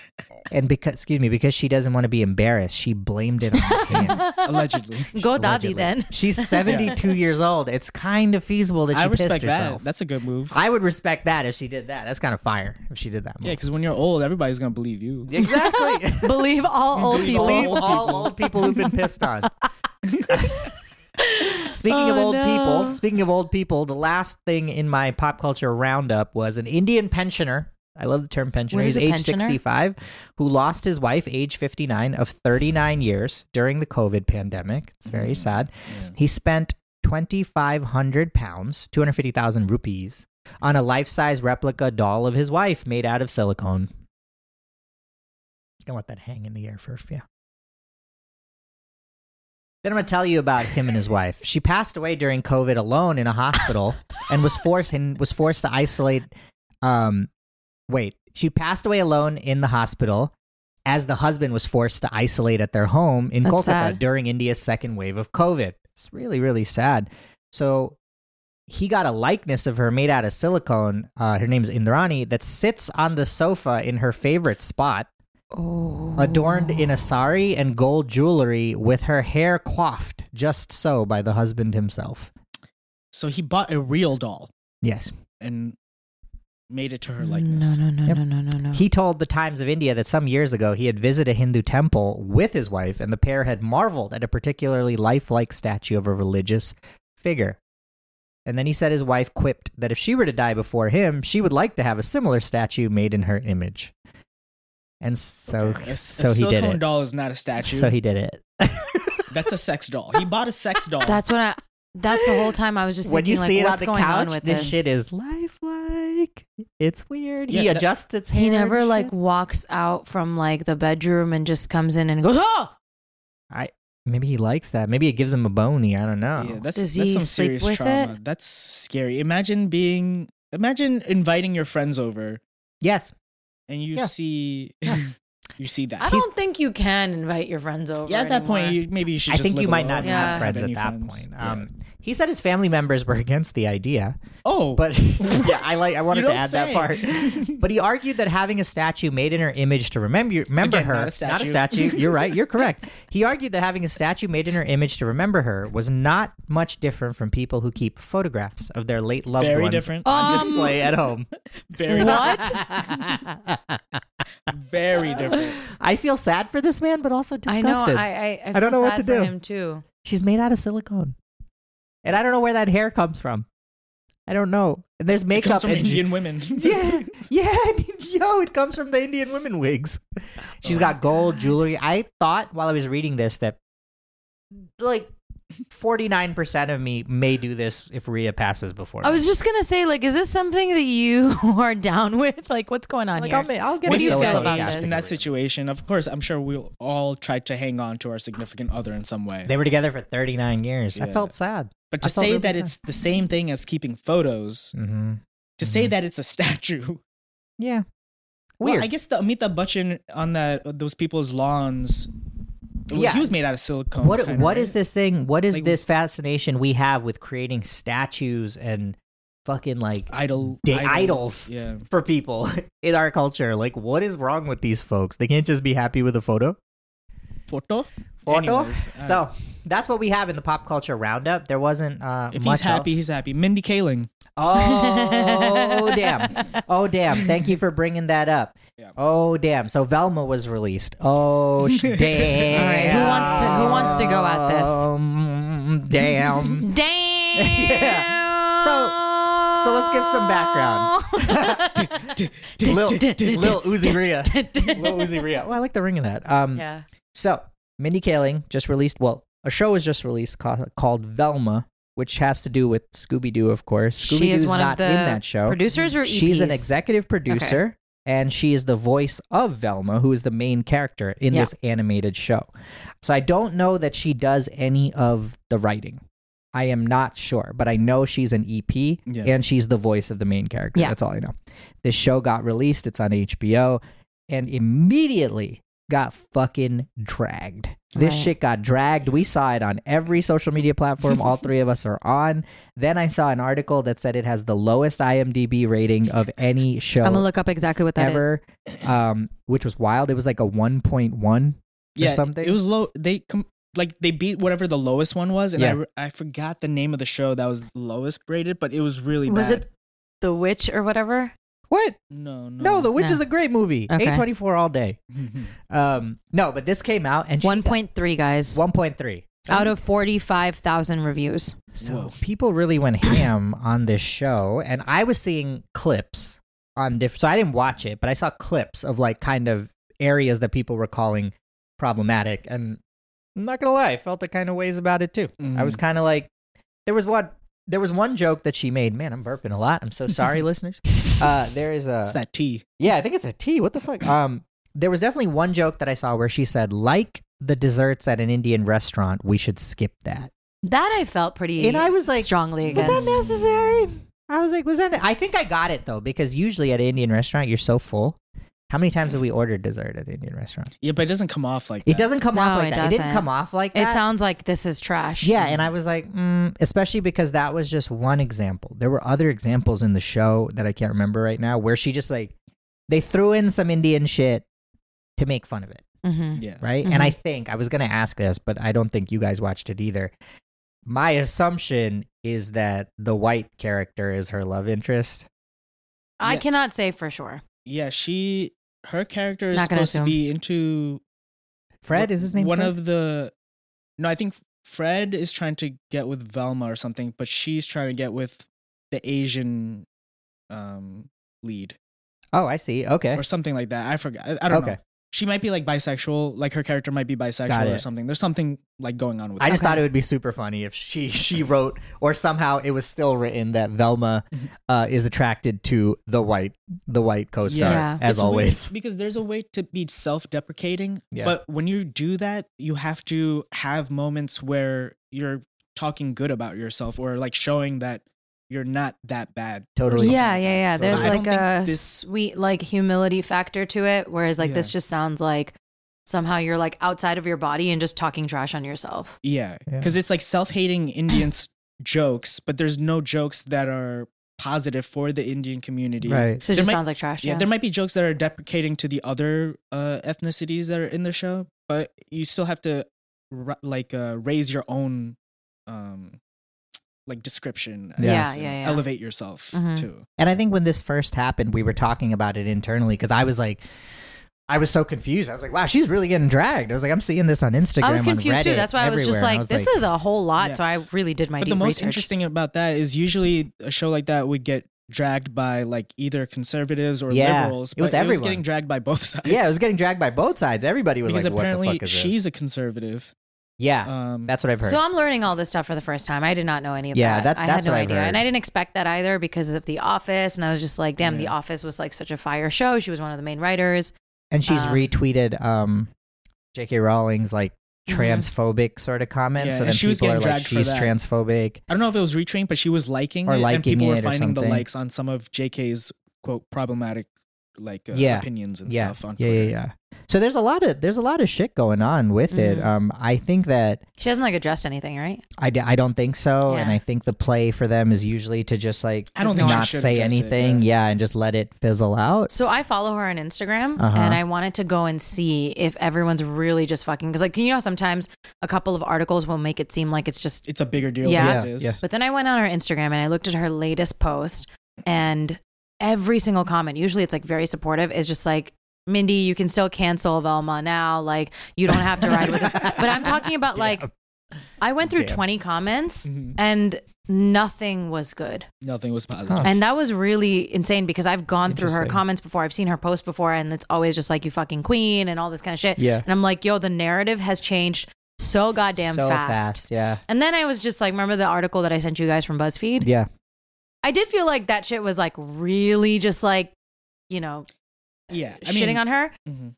And because she doesn't want to be embarrassed, she blamed it on him. Allegedly. Go daddy Allegedly. then. She's 72 years old. It's kind of feasible that she I pissed respect herself. that. That's a good move. I would respect that if she did that. That's kind of fire if she did that. Yeah, move. because when you're old, everybody's gonna believe you. Exactly. Believe all old people. Believe all old people who've been pissed on. Speaking of Oh, old people, the last thing in my pop culture roundup was an Indian pensioner. I love the term pensioner. What He's is a age pensioner? 65, who lost his wife, age 59, of 39 years during the COVID pandemic. It's very sad. Yeah. He spent 2,500 pounds, 250,000 rupees, on a life-size replica doll of his wife made out of silicone. Gonna let that hang in the air for a few. Then I'm gonna tell you about him and his wife. She passed away during COVID alone in a hospital and was forced to isolate. She passed away alone in the hospital as the husband was forced to isolate at their home in That's Kolkata sad. during India's second wave of COVID. It's really, really sad. So he got a likeness of her made out of silicone. Her name is Indrani, that sits on the sofa in her favorite spot, adorned in a sari and gold jewelry, with her hair coiffed just so by the husband himself. So he bought a real doll Yes. and made it to her likeness. No. He told the Times of India that some years ago he had visited a Hindu temple with his wife, and the pair had marveled at a particularly lifelike statue of a religious figure. And then he said his wife quipped that if she were to die before him, she would like to have a similar statue made in her image. And so, Okay. so a he did silicone it. doll is not a statue. So he did it. That's a sex doll. He bought a sex doll. That's the whole time I was just When thinking, you like, see it on what's the going on couch, with this shit is lifelike. It's weird. He adjusts its hair. He never and like shit. walks out from like the bedroom and just comes in and goes, oh! Maybe he likes that. Maybe it gives him a bony. I don't know. Yeah, that's Does that's he some sleep serious with trauma. it? That's scary. Imagine inviting your friends over Yes. and you Yeah. see you see that. I don't think you can invite your friends over. Yeah, at that anymore. point, maybe you should. I just think live you might alone not and Yeah. have friends any at that friends. point. Yeah. He said his family members were against the idea, Oh, but yeah, I wanted You to don't add that say. part. But he argued that having a statue made in her image to remember Again, her, not a statue. You're right. You're correct. He argued that having a statue made in her image to remember her was not much different from people who keep photographs of their late loved Very ones different. on display at home. very What? very different. I feel sad for this man, but also I know. disgusted. I don't know feel what sad to for do. him too. She's made out of silicone, and I don't know where that hair comes from. I don't know. And there's It makeup comes from and Indian women. yeah, yo, it comes from the Indian women wigs. She's got gold jewelry. I thought while I was reading this that like 49% of me may do this if Rhea passes before. I me. was just gonna say, like, is this something that you are down with? Like, what's going on like, here? I'll get What a do you feel silicone about cast this? in that for you. situation? Of course, I'm sure we'll all try to hang on to our significant other in some way. They were together for 39 years. I Yeah. felt sad. But I to felt say really that sad. it's the same thing as keeping photos, Mm-hmm. to say that it's a statue. Yeah. Weird. Well, I guess the Amitabh Bachchan on those people's lawns. Yeah. He was made out of silicone. What kinda, is right? this thing? What is Like- this fascination we have with creating statues and fucking like idols Yeah. for people in our culture? Like, what is wrong with these folks? They can't just be happy with a photo. Photo. Photo. Anyways, So that's what we have in the pop culture roundup. There wasn't if much he's happy, else. he's happy. Mindy Kaling. Oh damn! Oh damn! Thank you for bringing that up. Yeah. Oh damn! So Velma was released. Oh damn! All right, who wants to go at this? Damn! Damn. So let's give some background. Lil Uzi Rhea. Lil Uzi Rhea. Oh, I like the ring of that. Yeah. So Mindy Kaling just released. Well, a show was just released called Velma, which has to do with Scooby Doo, of course. Scooby She is Doo's one not of the in that show. producers or EPs? She's an executive producer, and she is the voice of Velma, who is the main character in this animated show. So I don't know that she does any of the writing. I am not sure, but I know she's an EP, and she's the voice of the main character. Yeah. That's all I know. This show got released. It's on HBO, and immediately got fucking dragged. This Right. shit got dragged. We saw it on every social media platform all three of us are on. Then I saw an article that said it has the lowest IMDb rating of any show I'm gonna look up exactly what that is. ever, which was wild. It was like a 1.1 or something. It was low. They beat whatever the lowest one was, and Yeah. I forgot the name of the show that was the lowest rated, but it was really Was bad. it The Witch or whatever? What? No. The Witch No. is a great movie. Okay. A24 all day. No, but this came out and 1.3, guys. 1.3 Out of 45,000 reviews. So Whoa. people really went ham on this show, and I was seeing clips on different. So I didn't watch it, but I saw clips of like kind of areas that people were calling problematic, and I'm not gonna lie, I felt the kind of ways about it too. I was kind of like, there was one joke that she made. Man, I'm burping a lot. I'm so sorry, listeners. There is a It's that tea. yeah, I think it's a T. What the fuck? There was definitely one joke that I saw where she said, like the desserts at an Indian restaurant, we should skip that. That I felt pretty And I was like, strongly Was against. that necessary? I was like, was that? I think I got it though, because usually at an Indian restaurant, you're so full. How many times have we ordered dessert at an Indian restaurant? Yeah, but it doesn't come off like that. It doesn't come off No, like it that. It didn't doesn't. come off like It that. sounds like this is trash. Yeah, and I was like, especially because that was just one example. There were other examples in the show that I can't remember right now where she just like, they threw in some Indian shit to make fun of it, Mm-hmm. Yeah. right? And I think, I was going to ask this, but I don't think you guys watched it either. My assumption is that the white character is her love interest. I Yeah. cannot say for sure. Yeah, her character is Not gonna supposed to be into Fred, is his name one Fred? of the. No, I think Fred is trying to get with Velma or something, but she's trying to get with the Asian lead Oh, I see. Okay. or something like that. I forgot. I don't know. Okay. She might be like bisexual, like her character might be Got bisexual or it. something. There's something like going on with I that. just thought it would be super funny if she wrote, or somehow it was still written that Velma is attracted to the white co-star Yeah. as It's weird always. because there's a way to be self-deprecating, Yeah. but when you do that, you have to have moments where you're talking good about yourself or like showing that you're not that bad. or Totally. something Yeah, like yeah, that. yeah. Totally. There's I don't like think a this- sweet like humility factor to it, whereas like this Yeah. just sounds like somehow you're like outside of your body and just talking trash on yourself. Yeah, Yeah. because it's like self-hating Indians jokes, but there's no jokes that are positive for the Indian community. Right. So it There just might- sounds like trash. Yeah, there might be jokes that are deprecating to the other ethnicities that are in the show, but you still have to raise your own like description. and Yeah, yeah. Elevate yourself Mhm. too. And I think when this first happened, we were talking about it internally because I was so confused. I was like, wow, she's really getting dragged. I was like, I'm seeing this on Instagram. I was on confused too. Reddit, That's why I was just everywhere. And like, this is a whole lot. Yeah. So I really did my But deep the most research. interesting about that is usually a show like that would get dragged by like either conservatives or Yeah, liberals. it was but it was everyone. getting dragged by both sides. Yeah, it was getting dragged by both sides. Everybody was because like, what the apparently fuck is she's this? a conservative. Yeah, that's what I've heard. So I'm learning all this stuff for the first time. I did not know any of Yeah, that. I that's had no what I've idea. heard. And I didn't expect that either because of The Office. And I was just like, damn, The Yeah. Office was like such a fire show. She was one of the main writers. And she's retweeted J.K. Rowling's like Mhm. transphobic sort of comments. Yeah, so and then she was people are getting like, dragged for she's that. transphobic. I don't know if it was retrained, but she was liking Or it, liking and people were it or finding the something. likes on some of JK's quote problematic like Yeah. opinions and Yeah, stuff on yeah, Twitter. yeah. So there's a lot of shit going on with it. Mhm. I think that She hasn't like addressed anything, right? I don't think so, and Yeah. I think the play for them is usually to just like I don't think she not should say address it, anything, yeah. and just let it fizzle out. So I follow her on Instagram Uh-huh. and I wanted to go and see if everyone's really just fucking, because like, you know, sometimes a couple of articles will make it seem like it's just, It's a bigger deal Yeah. than it is. Yeah. but then I went on her Instagram and I looked at her latest post and every single comment, usually it's like very supportive, is just like, Mindy, you can still cancel Velma now. Like, you don't have to ride with us. But I'm talking about like, I went through Damn. 20 comments Mhm. and nothing was good. Nothing was positive. Huh. And that was really insane because I've gone through her Interesting. comments before. I've seen her post before and it's always just like, you fucking queen and all this kind of shit. Yeah. And I'm like, yo, the narrative has changed so goddamn so fast. Yeah. And then I was just like, remember the article that I sent you guys from BuzzFeed? Yeah. I did feel like that shit was like really just like, you know, Yeah, I shitting mean, on her. mhm.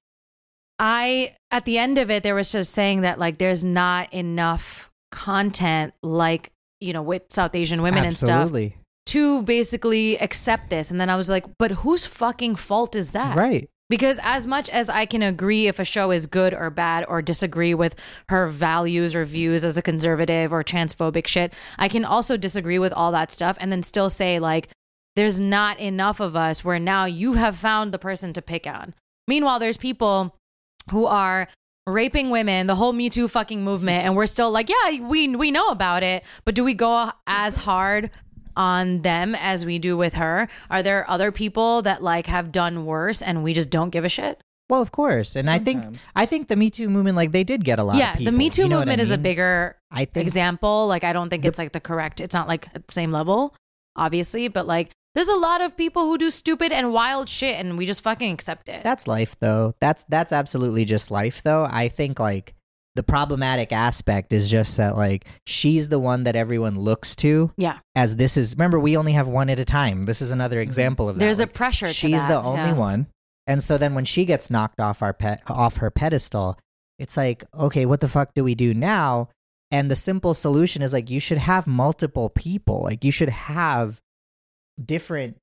At the end of it, there was just saying that like there's not enough content like, you know, with South Asian women and stuff Absolutely. to basically accept this. And then I was like, but whose fucking fault is that? Right. Because as much as I can agree if a show is good or bad or disagree with her values or views as a conservative or transphobic shit, I can also disagree with all that stuff and then still say like, there's not enough of us where now you have found the person to pick on. Meanwhile, there's people who are raping women, the whole Me Too fucking movement, and we're still like, yeah, we know about it, but do we go as hard on them as we do with her? Are there other people that like have done worse and we just don't give a shit? Well, of course. And Sometimes. I think the Me Too movement, like they did get a lot Yeah, of people. the Me Too You know what I movement is a mean? bigger I think example. Like, I don't think it's like the correct, it's not like at the same level, obviously, but like there's a lot of people who do stupid and wild shit and we just fucking accept it. that's life though. That's absolutely just life though. I think like the problematic aspect is just that like she's the one that everyone looks to. Yeah. As this is, remember, we only have one at a time. This is another example of that. There's a Like, pressure to she's that, the only yeah. one. And so then when she gets knocked off off her pedestal, it's like, okay, what the fuck do we do now? And the simple solution is like you should have multiple people. Like you should have different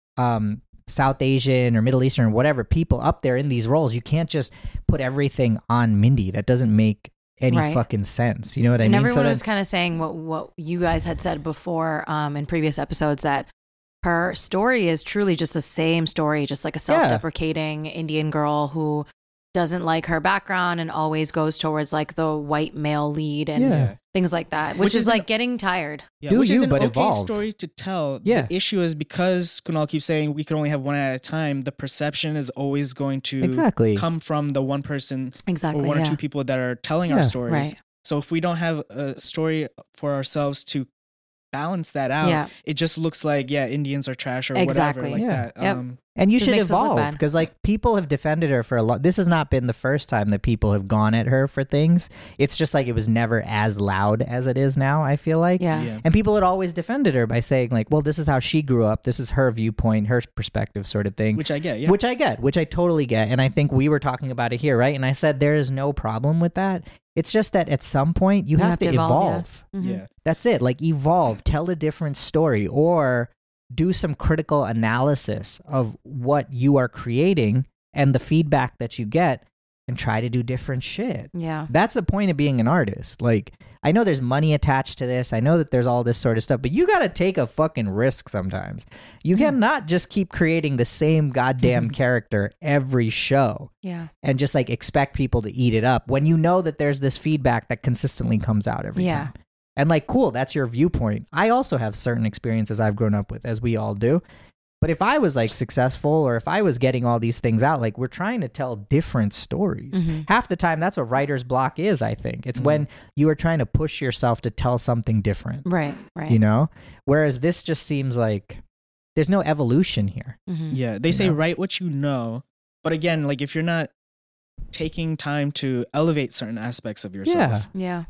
South Asian or Middle Eastern or whatever people up there in these roles. You can't just put everything on Mindy. That doesn't make any Right. fucking sense. You know what I And mean? everyone then- was kind of saying what you guys had said before in previous episodes, that her story is truly just the same story, just like a self-deprecating Indian girl who doesn't like her background and always goes towards like the white male lead and Yeah. things like that, which, Which is is like an- getting tired. Yeah, Do which is you, an but okay evolve. story to tell. Yeah. The issue is because Kunal keeps saying we can only have one at a time, the perception is always going to Exactly. come from the one person Exactly. or one yeah. or two people that are telling Yeah. our stories. Right. So if we don't have a story for ourselves to balance that out, it just looks like Indians are trash or whatever like that. And you should evolve, because like people have defended her for a lot. This has not been the first time that people have gone at her for things. It's just like it was never as loud as it is now, I feel like. And people had always defended her by saying like, well, this is how she grew up. This is her viewpoint, her perspective sort of thing. Which I get, Which I totally get. And I think we were talking about it here, right? And I said there is no problem with that. It's just that at some point you have to evolve. That's it. Like evolve, tell a different story, or do some critical analysis of what you are creating and the feedback that you get, and try to do different shit. That's the point of being an artist. Like, I know there's money attached to this. I know that there's all this sort of stuff, but you got to take a fucking risk sometimes. You cannot just keep creating the same goddamn character every show. And just like expect people to eat it up when you know that there's this feedback that consistently comes out every time. And like, cool, that's your viewpoint. I also have certain experiences I've grown up with, as we all do. But if I was like successful, or if I was getting all these things out, like we're trying to tell different stories. Half the time, that's what writer's block is, I think. It's when you are trying to push yourself to tell something different. Right. You know? Whereas this just seems like there's no evolution here. Yeah, they say write what you know. But again, like if you're not taking time to elevate certain aspects of yourself,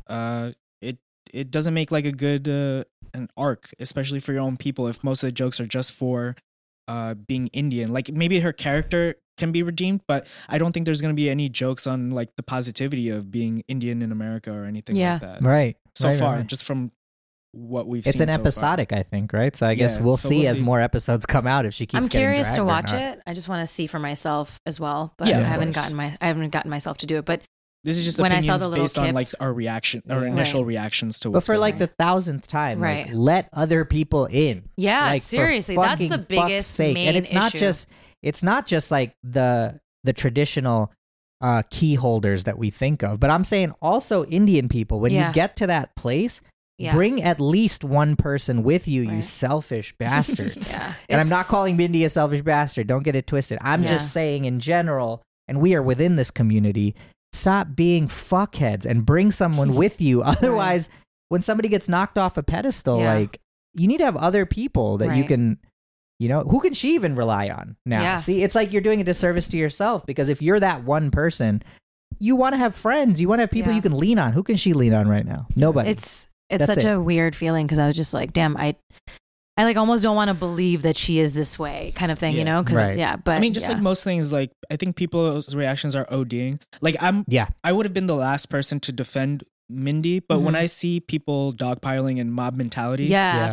it doesn't make like a good an arc, especially for your own people, if most of the jokes are just for being Indian. Like maybe her character can be redeemed, but I don't think there's going to be any jokes on like the positivity of being Indian in America or anything like that. Right. So far, just from what we've seen. It's an episodic, I think, right? So I guess we'll see as more episodes come out if she keeps. I'm curious to watch it. I just want to see for myself as well, but I haven't gotten myself to do it. But this is just when I saw the little based on like our initial reactions to what's but for like the 1,000th time, like, let other people in. Yeah, like, seriously, that's the biggest main and it's not issue. It's not just like the traditional key holders that we think of, but I'm saying also Indian people. When you get to that place, bring at least one person with you, you selfish bastards. And I'm not calling Mindy a selfish bastard. Don't get it twisted. I'm just saying in general, and we are within this community, stop being fuckheads and bring someone with you. Otherwise, when somebody gets knocked off a pedestal, like you need to have other people that you can, you know, who can she even rely on now? See, it's like you're doing a disservice to yourself, because if you're that one person, you want to have friends. You want to have people you can lean on. Who can she lean on right now? Nobody. It's such a weird feeling, because I was just like, damn, I like almost don't want to believe that she is this way, kind of thing, you know? Because but I mean, just like most things, like I think people's reactions are ODing. Like I would have been the last person to defend Mindy, but when I see people dogpiling and mob mentality,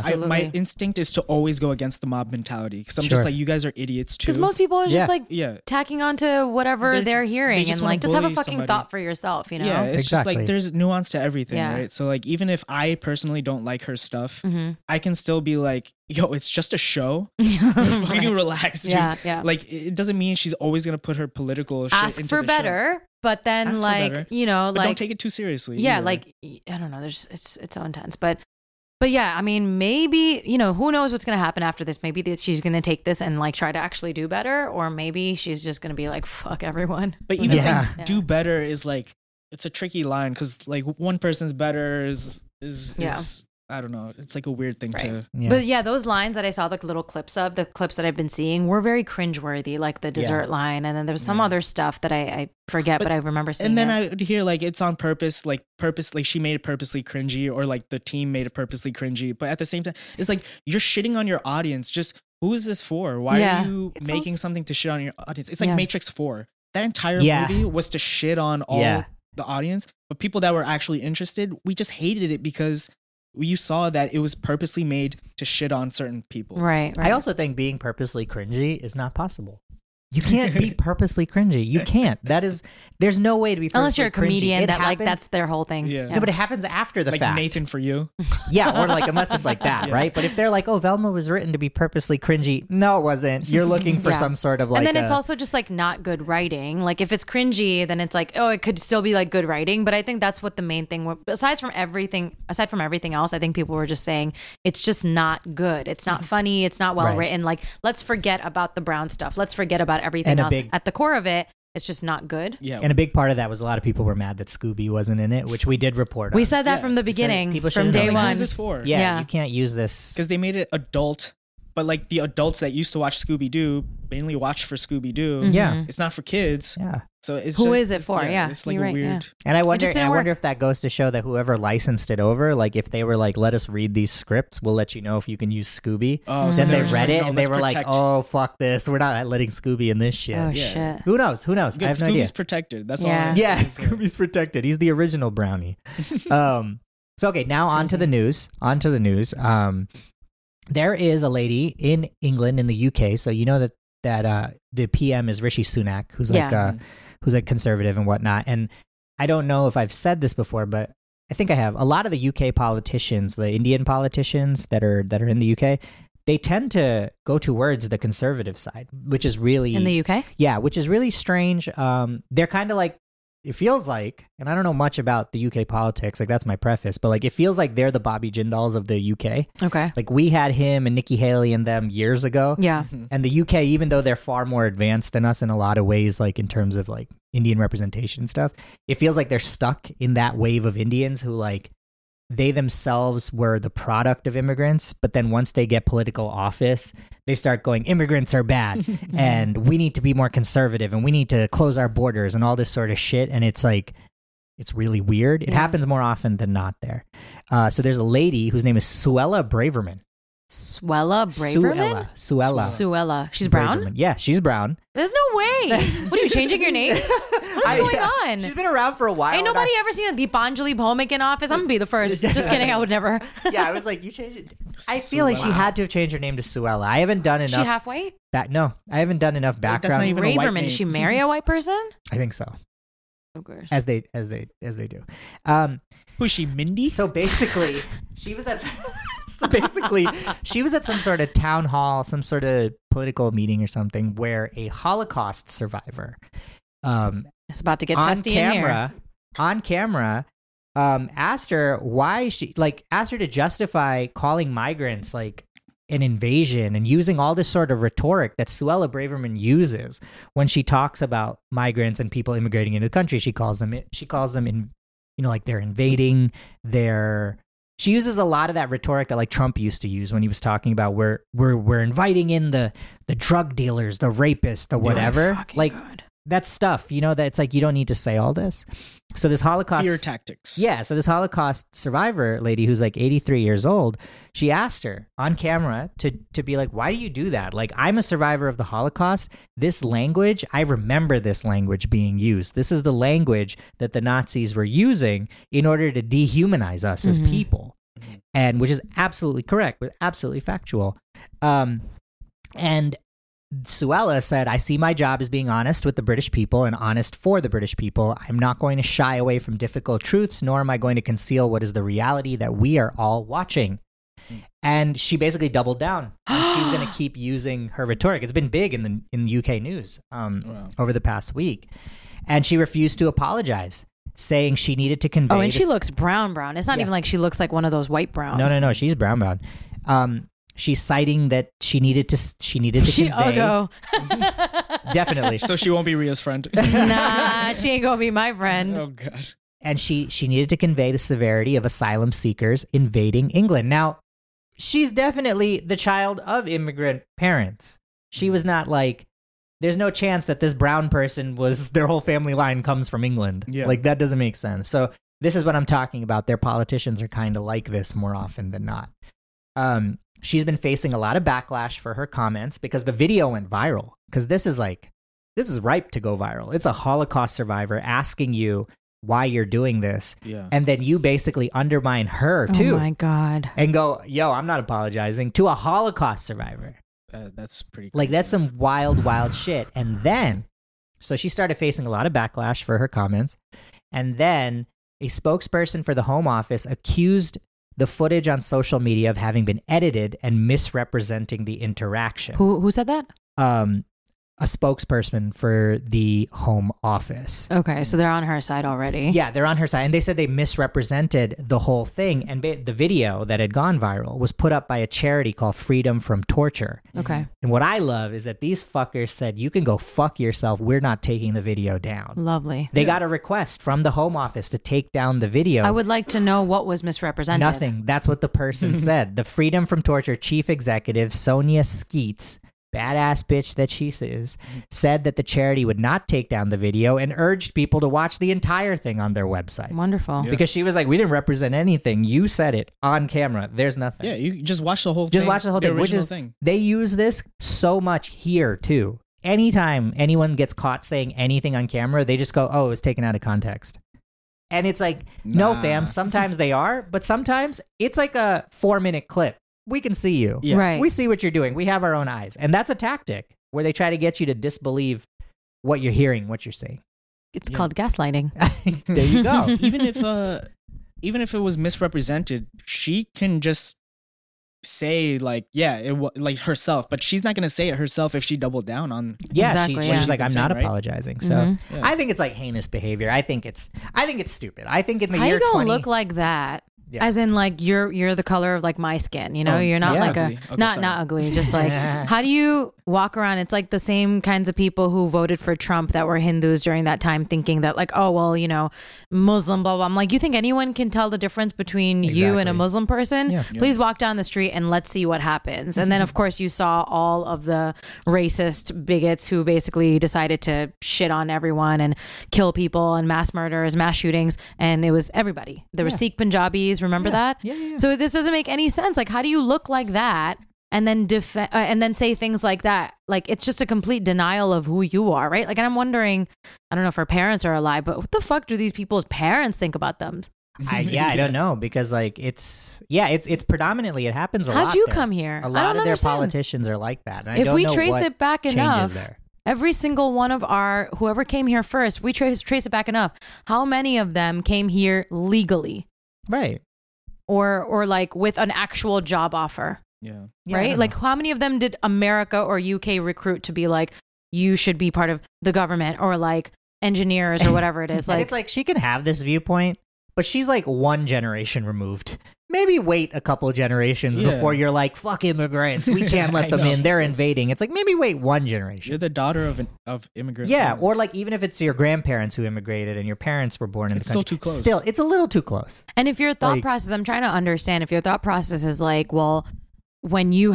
my instinct is to always go against the mob mentality, because I'm just like, you guys are idiots too. Because most people are just like tacking on to whatever they're hearing, and like just have a fucking thought for yourself, you know? Yeah, it's just like there's nuance to everything, right? So like even if I personally don't like her stuff, I can still be like, yo, it's just a show. Fucking relax, dude. Like it doesn't mean she's always gonna put her political shit ask into for the better. Show. But then, like, you know, but like, don't take it too seriously. Yeah, either. like, I don't know. It's so intense. But yeah, I mean, maybe, you know, who knows what's going to happen after this? Maybe she's going to take this and like try to actually do better, or maybe she's just going to be like, fuck everyone. But even like, do better is like, it's a tricky line, because like one person's better is I don't know. It's like a weird thing to. Yeah. But yeah, those lines that I saw, the little clips that I've been seeing, were very cringeworthy, like the dessert line. And then there's some other stuff that I forget, but I remember seeing. And then I would hear like it's on purpose, like she made it purposely cringy, or like the team made it purposely cringy. But at the same time, it's like you're shitting on your audience. Just who is this for? Why are you making something to shit on your audience? It's like Matrix 4. That entire movie was to shit on all the audience, but people that were actually interested, we just hated it because you saw that it was purposely made to shit on certain people. Right. I also think being purposely cringy is not possible. You can't be purposely cringy. You can't. There's no way to be unless you're a comedian. That like that's their whole thing. Yeah, but it happens after the like fact. Nathan For You. Yeah, or like unless it's like that, right? But if they're like, oh, Velma was written to be purposely cringy. No, it wasn't. You're looking for some sort of like. And then it's also just like not good writing. Like if it's cringy, then it's like, oh, it could still be like good writing. But I think that's what the main thing. Aside from everything else, I think people were just saying it's just not good. It's not funny. It's not well written. Like let's forget about the brown stuff. Let's forget about everything else. At the core of it, It's just not good. Yeah. And a big part of that was a lot of people were mad that Scooby wasn't in it, which we did report on. We said that from the beginning, from day one. Who's this for? Yeah, you can't use this. Because they made it adult, but like the adults that used to watch Scooby-Doo mainly watch for Scooby-Doo. Mm-hmm. Yeah. It's not for kids. Yeah. So it's Who is it for? Yeah. It's like You're a right, weird. And I wonder work. if that goes to show that whoever licensed it over, like if they were like, let us read these scripts, we'll let you know if you can use Scooby. Oh, then so they just read like, it no, and they let's were like, protect. oh, fuck this. We're not letting Scooby in this shit. Oh, Yeah. shit. Who knows? Good, I have no Scooby's idea. protected. That's Yeah. all. Yeah, Scooby's protected. He's the original brownie. So okay, now on to the news. There is a lady in England, in the UK. So you know that the PM is Rishi Sunak, who's like conservative and whatnot. And I don't know if I've said this before, but I think I have. A lot of the UK politicians, the Indian politicians that are in the UK, they tend to go towards the conservative side, which is really In the UK? yeah, which is really strange. They're kind of like, it feels like, and I don't know much about the UK politics, like that's my preface, but like it feels like they're the Bobby Jindals of the UK. Okay. Like we had him and Nikki Haley and them years ago. Yeah. And the UK, even though they're far more advanced than us in a lot of ways, like in terms of like Indian representation and stuff, it feels like they're stuck in that wave of Indians who like, they themselves were the product of immigrants, but then once they get political office, they start going, immigrants are bad and we need to be more conservative and we need to close our borders and all this sort of shit. And it's like, it's really weird. It happens more often than not there. So there's a lady whose name is Suella Braverman. Suella Braverman? Suella. She's brown? Braverman. Yeah, she's brown. There's no way. What are you changing your names? What is going on? She's been around for a while. Ain't nobody ever seen a Deepanjali Bhowmick in office. I'm gonna be the first. Just kidding. I would never. Yeah, I was like, you changed it. I feel like she had to have changed her name to Suella. I haven't done enough. She half white? No, I haven't done enough background. That's not even a white Braverman. name. Did she marry a white person? I think so. Oh gosh. As they do. Who's she, Mindy? So basically, she was at some sort of town hall, some sort of political meeting or something, where a Holocaust survivor, It's about to get testy in here. On camera, asked her why asked her to justify calling migrants like an invasion and using all this sort of rhetoric that Suella Braverman uses when she talks about migrants and people immigrating into the country. She calls them in, like they're invading. She uses a lot of that rhetoric that like Trump used to use when he was talking about we're inviting in the drug dealers, the rapists, the whatever. Like God. That stuff, that it's like you don't need to say all this. So this Holocaust Fear tactics. Yeah, so this Holocaust survivor lady who's like 83 years old, she asked her on camera to be like, why do you do that? Like, I'm a survivor of the Holocaust. This language, I remember this language being used. This is the language that the Nazis were using in order to dehumanize us as people. And which is absolutely correct, but absolutely factual. And Suella said, I see my job as being honest with the British people and honest for the British people. I'm not going to shy away from difficult truths, nor am I going to conceal what is the reality that we are all watching. And she basically doubled down. And she's going to keep using her rhetoric. It's been big in the UK news over the past week. And she refused to apologize, saying she needed to convey. Oh, and she looks brown. It's not even like she looks like one of those white browns. No. She's brown. She's citing that she needed to convey. Definitely. So she won't be Ria's friend. Nah, she ain't gonna be my friend. Oh God. And she needed to convey the severity of asylum seekers invading England. Now, she's definitely the child of immigrant parents. She was not like, there's no chance that this brown person their whole family line comes from England. Yeah. Like that doesn't make sense. So this is what I'm talking about. Their politicians are kind of like this more often than not. She's been facing a lot of backlash for her comments because the video went viral. Because this is ripe to go viral. It's a Holocaust survivor asking you why you're doing this. Yeah. And then you basically undermine her too. Oh my God. And go, yo, I'm not apologizing to a Holocaust survivor. That's pretty crazy. Like that's some wild shit. And then, so she started facing a lot of backlash for her comments. And then a spokesperson for the Home Office accused the footage on social media of having been edited and misrepresenting the interaction. Who said that? a spokesperson for the Home Office. Okay, so they're on her side already. Yeah, they're on her side. And they said they misrepresented the whole thing. And the video that had gone viral was put up by a charity called Freedom from Torture. Okay. And what I love is that these fuckers said, you can go fuck yourself. We're not taking the video down. Lovely. They got a request from the Home Office to take down the video. I would like to know what was misrepresented. Nothing. That's what the person said. The Freedom from Torture chief executive, Sonia Skeets, badass bitch that she is, said that the charity would not take down the video and urged people to watch the entire thing on their website. Wonderful. Yeah. Because she was like, we didn't represent anything. You said it on camera. There's nothing. Yeah, you just watch the whole thing. Just watch the whole thing. Which is, they use this so much here too. Anytime anyone gets caught saying anything on camera, they just go, oh, it was taken out of context. And it's like, no, fam, sometimes they are, but sometimes it's like a 4-minute clip. We can see you. Yeah. Right. We see what you're doing. We have our own eyes. And that's a tactic where they try to get you to disbelieve what you're hearing, what you're saying. It's called gaslighting. There you go. Even if it was misrepresented, she can just say like, like herself, but she's not going to say it herself if she doubled down on. Yeah, exactly, she's like, I'm not apologizing. So Mm-hmm. I think it's like heinous behavior. I think it's stupid. I think in the How year you gonna 20 look like that? Yeah. As in, like, you're the color of like my skin, you know. You're not like ugly. not ugly. Just like, how do you walk around? It's like the same kinds of people who voted for Trump that were Hindus during that time, thinking that like, oh well, you know, Muslim, blah blah. I'm like, you think anyone can tell the difference between you and a Muslim person? Yeah. Please walk down the street and let's see what happens. And then of course you saw all of the racist bigots who basically decided to shit on everyone and kill people and mass murders, mass shootings, and it was everybody. There were Sikh Punjabis. Remember that? Yeah. So this doesn't make any sense. Like, how do you look like that and then and then say things like that? Like, it's just a complete denial of who you are, right? Like, and I'm wondering, I don't know if our parents are alive, but what the fuck do these people's parents think about them? I don't know, because like it's predominantly, it happens a lot. How'd you there. come here? A lot of their politicians are like that. And if I don't we know trace what it back enough, there. every single one of whoever came here first, we trace it back enough. How many of them came here legally? Right. Or like with an actual job offer. Yeah. Right? Like, how many of them did America or UK recruit to be like, you should be part of the government, or like engineers or whatever it is? Like, it's like, she can have this viewpoint, but she's like one generation removed. Maybe wait a couple generations before you're like, fuck immigrants. We can't let them in. They're invading. It's like, maybe wait one generation. You're the daughter of immigrants. Yeah, or like, even if it's your grandparents who immigrated and your parents were born in the country. It's still too close. Still, it's a little too close. and if your thought process, I'm trying to understand, if your thought process is like, well, when you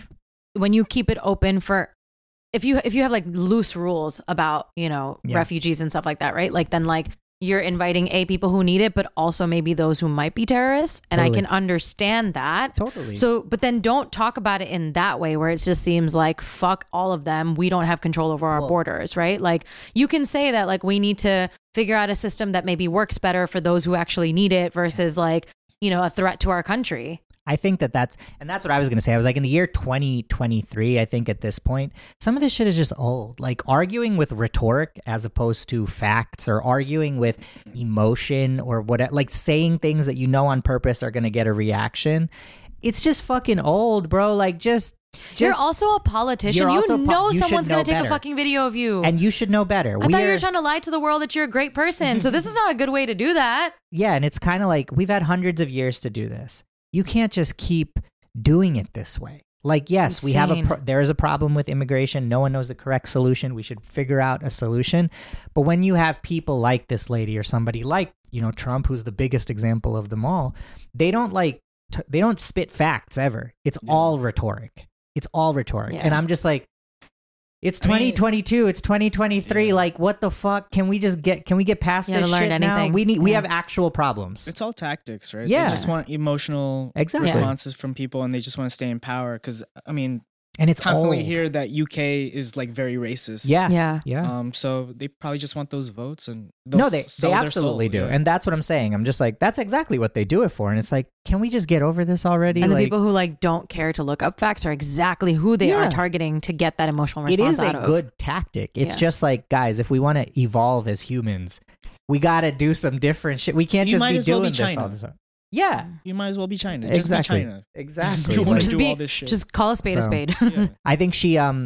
keep it open for, if you have like loose rules about, you know, refugees and stuff like that, right? Like, then like, you're inviting people who need it, but also maybe those who might be terrorists. And I can understand that. Totally. So, but then don't talk about it in that way where it just seems like, fuck all of them. We don't have control over our borders, right? Like, you can say that, like, we need to figure out a system that maybe works better for those who actually need it versus like, you know, a threat to our country. I think that's what I was going to say. I was like, in the year 2023, I think at this point, some of this shit is just old. Like, arguing with rhetoric as opposed to facts, or arguing with emotion, or what, like saying things that you know on purpose are going to get a reaction. It's just fucking old, bro. Like, just you're also a politician. You know someone's going to take a fucking video of you. And you should know better. I thought you were trying to lie to the world that you're a great person. So this is not a good way to do that. Yeah, and it's kind of like, we've had hundreds of years to do this. You can't just keep doing it this way. Like, yes, we have there is a problem with immigration. No one knows the correct solution. We should figure out a solution. But when you have people like this lady, or somebody like, you know, Trump, who's the biggest example of them all, they don't like, they don't spit facts ever. It's all rhetoric. It's all rhetoric. Yeah. And I'm just like, it's 2022. It's 2023. Yeah. Like, what the fuck? Can we get past this shit now? We have actual problems. It's all tactics, right? Yeah. They just want emotional responses from people, and they just want to stay in power. Because, I mean, and it's constantly old. hear that UK is like very racist. Yeah. So they probably just want those votes, and they absolutely do. And that's what I'm saying. I'm just like, that's exactly what they do it for. And it's like, can we just get over this already? And the people who like don't care to look up facts are exactly who they are targeting to get that emotional response out of. It is a good tactic. It's just like, guys, if we want to evolve as humans, we got to do some different shit. We can't just be doing this all the time. Yeah. You might as well be China. Exactly. Just be China. Exactly. You want to do all this shit. Just call a spade a spade. I think she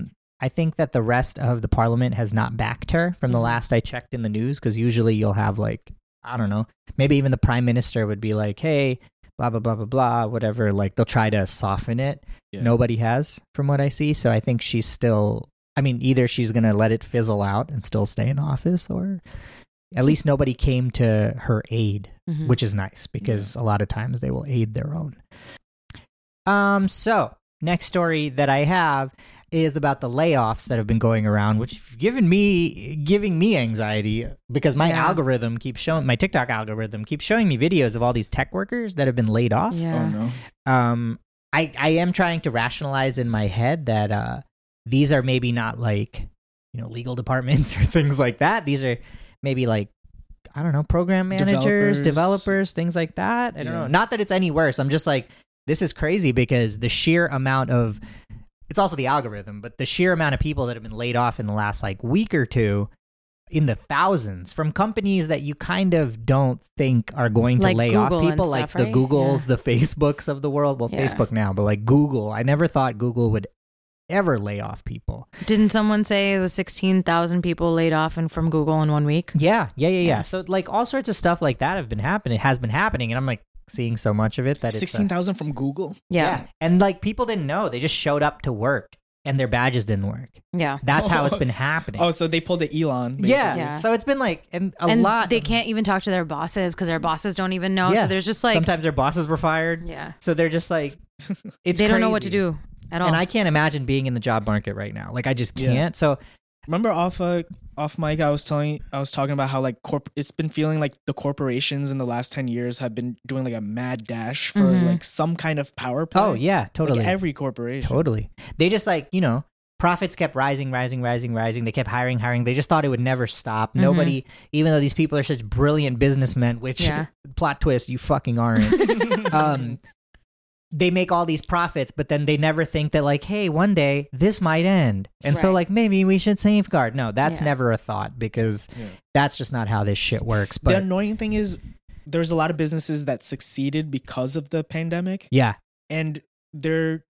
I think that the rest of the parliament has not backed her from the last I checked in the news, because usually you'll have like, I don't know, maybe even the prime minister would be like, hey, blah, blah, blah, blah, blah, whatever. Like they'll try to soften it. Yeah. Nobody has, from what I see. So I think she's still, I mean, either she's going to let it fizzle out and still stay in office, or at least nobody came to her aid, which is nice, because a lot of times they will aid their own. So next story that I have is about the layoffs that have been going around, which have giving me anxiety, because my algorithm keeps showing, my TikTok algorithm keeps showing me videos of all these tech workers that have been laid off. Yeah. Oh no. I am trying to rationalize in my head that these are maybe not like, you know, legal departments or things like that. These are maybe like, I don't know, program managers, developers, things like that. I don't know. Not that it's any worse. I'm just like, this is crazy, because the sheer amount of, it's also the algorithm, but the sheer amount of people that have been laid off in the last like week or two, in the thousands, from companies that you kind of don't think are going to like lay Google off people, stuff, like right? the Googles, the Facebooks of the world. Well, Facebook now, but like Google. I never thought Google would ever lay off people. Didn't someone say it was 16,000 people laid off from Google in 1 week? Yeah. So like all sorts of stuff like that has been happening, and I'm like seeing so much of it that 16,000 from Google. Yeah. And like people didn't know, they just showed up to work and their badges didn't work. Yeah. That's how it's been happening. Oh, so they pulled the Elon, basically. Yeah. So it's been like, and a lot. They can't even talk to their bosses, because their bosses don't even know. So there's just like, sometimes their bosses were fired. Yeah. So they're just like, it's they crazy. don't know what to do at all. And I can't imagine being in the job market right now. Like I just can't. Yeah. So remember off mic, I was talking about how like it's been feeling like the corporations in the last 10 years have been doing like a mad dash for like some kind of power play. Oh yeah, totally. Like every corporation. Totally. They just like, you know, profits kept rising. They kept hiring. They just thought it would never stop. Nobody, even though these people are such brilliant businessmen, which plot twist, you fucking aren't. They make all these profits, but then they never think that like, hey, one day this might end. And so like, maybe we should safeguard. No, that's never a thought, because that's just not how this shit works. But the annoying thing is there's a lot of businesses that succeeded because of the pandemic. Yeah. And they're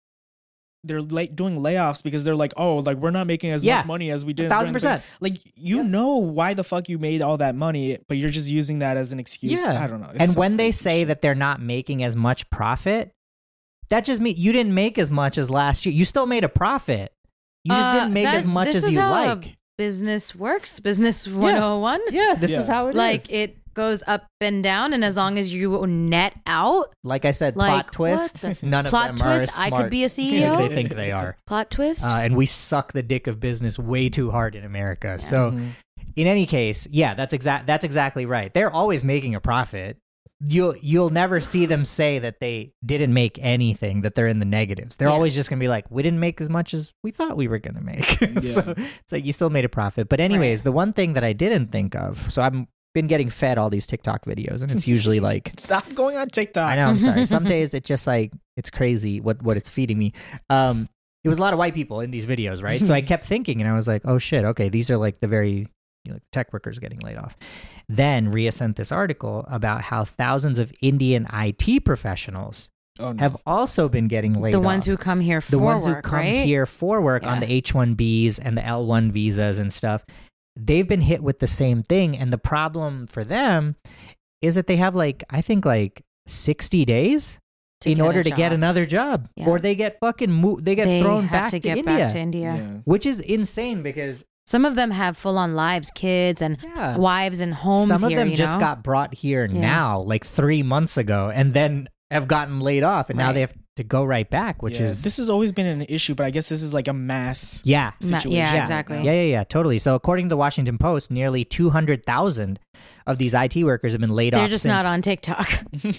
doing layoffs because they're like, oh, like we're not making as much money as we did. 1,000%. Like, you know why the fuck you made all that money, but you're just using that as an excuse. Yeah. I don't know. And when they say that they're not making as much profit, that just means you didn't make as much as last year. You still made a profit. You just didn't make as much as you like. Business works. Business 101. Yeah, this is how it is. Like it goes up and down, and as long as you net out, like I said, like, plot twist. None of plot them are twist. smart I could be a CEO. because they think they are. Plot twist. And we suck the dick of business way too hard in America. So, in any case, that's exactly right. They're always making a profit. You'll never see them say that they didn't make anything, that they're in the negatives. They're always just gonna be like, we didn't make as much as we thought we were gonna make. So it's like you still made a profit. But anyways, the one thing that I didn't think of, so I've been getting fed all these TikTok videos, and it's usually like, stop going on TikTok. I know, I'm sorry. Some days it just like, it's crazy what it's feeding me. It was a lot of white people in these videos, right? So I kept thinking, and I was like, oh shit, okay, these are like the very, you know, tech workers getting laid off. Then Ria sent this article about how thousands of Indian IT professionals have also been getting laid off. The ones who come here for work, the ones who come here for work on the H-1Bs and the L-1 visas and stuff. They've been hit with the same thing, and the problem for them is that they have like, I think like 60 days in order to get another job, or they get fucking thrown back to India, which is insane because some of them have full-on lives, kids and wives and homes. Some of them just got brought here now, like 3 months ago, and then have gotten laid off, and now they have to go right back, which is... This has always been an issue, but I guess this is like a mass situation. Yeah, exactly. Yeah, totally. So according to the Washington Post, nearly 200,000 of these IT workers have been laid off. They're just not on TikTok.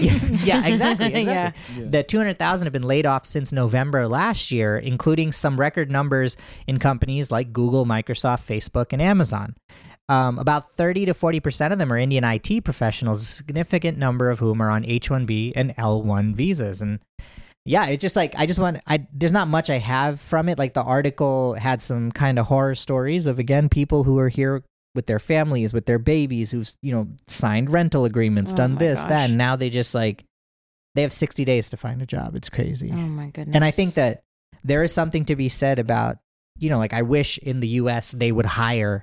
Exactly. The 200,000 have been laid off since November last year, including some record numbers in companies like Google, Microsoft, Facebook, and Amazon. About 30 to 40% of them are Indian IT professionals, a significant number of whom are on H-1B and L-1 visas. And it's just like, there's not much I have from it. Like the article had some kind of horror stories of, again, people who are here with their families, with their babies, who've, you know, signed rental agreements, done this, that, and now they just like, they have 60 days to find a job. It's crazy. Oh my goodness. And I think that there is something to be said about you know, like I wish in the US they would hire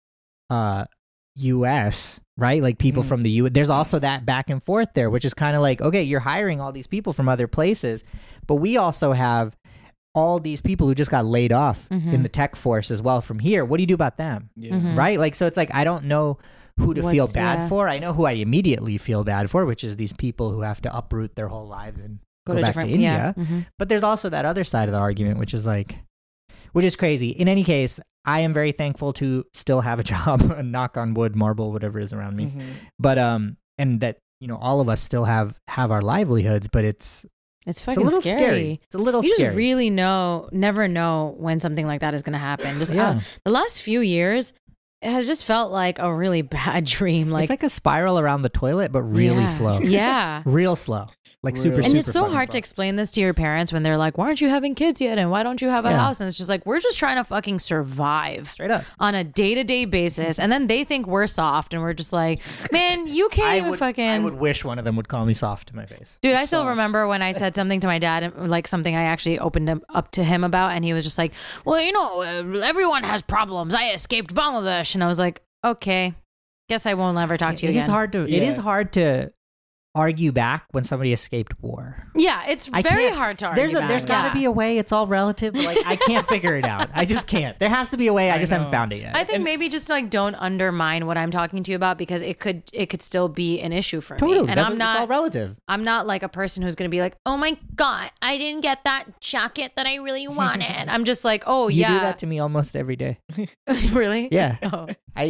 US, right? Like people from the US. There's also that back and forth there, which is kind of like, okay, you're hiring all these people from other places, but we also have all these people who just got laid off in the tech force as well from here. What do you do about them? Right? Like, so it's like, I don't know who to feel bad for. I know who I immediately feel bad for, which is these people who have to uproot their whole lives and go back to India. But there's also that other side of the argument, which is like, which is crazy. In any case, I am very thankful to still have a job, knock on wood, marble, whatever is around me. But, and that, you know, all of us still have our livelihoods, but it's fucking a little scary. It's a little scary. You just really never know when something like that is going to happen. Just the last few years, it has just felt like a really bad dream. Like, it's like a spiral around the toilet, but really slow. Yeah. Real slow. Like super, and super it's so hard to explain this to your parents when they're like, why aren't you having kids yet? And why don't you have a house? And it's just like, we're just trying to fucking survive. Straight up. On a day-to-day basis. And then they think we're soft and we're just like, man, you can't even fucking... I would wish one of them would call me soft to my face. Dude, I still remember when I said something to my dad, like something I actually opened up to him about, and he was just like, well, you know, everyone has problems. I escaped Bangladesh. And I was like, okay, guess I won't ever talk to you again. It is hard to argue back when somebody escaped war. Yeah, it's very hard to argue back. There's got to be a way. It's all relative. Like, I can't figure it out. I just can't. There has to be a way. I just haven't found it yet. I think maybe just like don't undermine what I'm talking to you about, because it could still be an issue for me. And it's all relative. I'm not like a person who's going to be like, oh my God, I didn't get that jacket that I really wanted. I'm just like, oh you do that to me almost every day. Really? Yeah. Oh.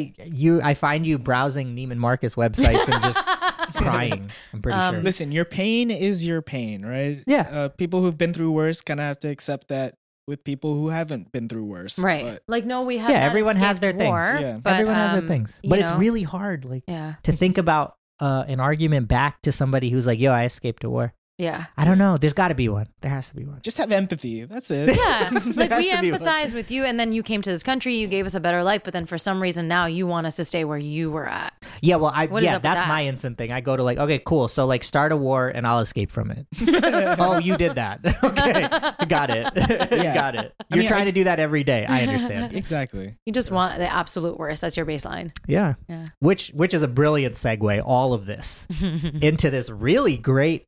I find you browsing Neiman Marcus websites and just crying. I'm pretty sure. Listen, your pain is your pain, right? Yeah. People who've been through worse kind of have to accept that with people who haven't been through worse. Right. But, like, no, we have. Yeah, everyone has their war, things. Yeah. But, everyone has their things. But it's really hard, like, to think about an argument back to somebody who's like, yo, I escaped a war. Yeah. I don't know. There's got to be one. There has to be one. Just have empathy. That's it. Yeah. Like, we empathize with you, and then you came to this country, you gave us a better life, but then for some reason now you want us to stay where you were at. Yeah, well, that's my instant thing. I go to like, okay, cool. So like start a war and I'll escape from it. Oh, you did that. Okay. Got it. Got it. You're trying to do that every day. I understand. Exactly. You just want the absolute worst. That's your baseline. Yeah. Which is a brilliant segue, all of this, into this really great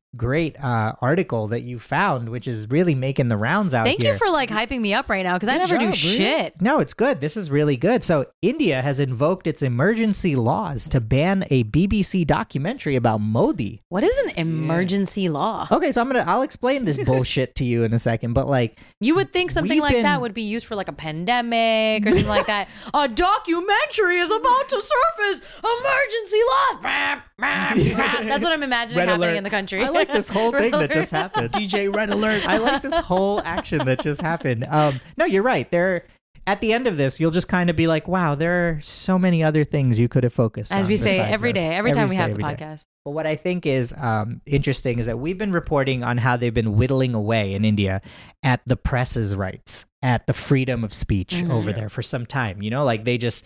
article that you found, which is really making the rounds out here. Thank you for like hyping me up right now, because I never do shit. No, it's good. This is really good. So India has invoked its emergency laws to ban a BBC documentary about Modi. What is an emergency law? Okay, so I'll explain this bullshit to you in a second, but like, you would think something like that would be used for like a pandemic or something like that. A documentary is about to surface. Emergency law. That's what I'm imagining happening in the country. I like this whole thing that just happened. DJ Red Alert. I like this whole action that just happened. No, you're right. At the end of this, you'll just kind of be like, wow, there are so many other things you could have focused on. As we say every day, every time we have the podcast. But what I think is interesting is that we've been reporting on how they've been whittling away in India at the press's rights, at the freedom of speech over there for some time. You know, like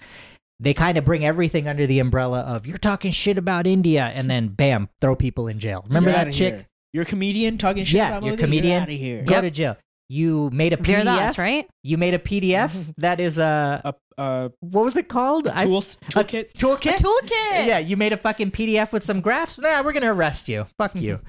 they kind of bring everything under the umbrella of you're talking shit about India, and then bam, throw people in jail. Remember that chick? Here. You're a comedian talking shit about you're a comedian. Get out of here. Go to jail. You made a PDF, Das, right? You made a PDF that is a what was it called? Toolkit. A toolkit. A toolkit. Yeah, you made a fucking PDF with some graphs. Nah, we're gonna arrest you. Fuck you.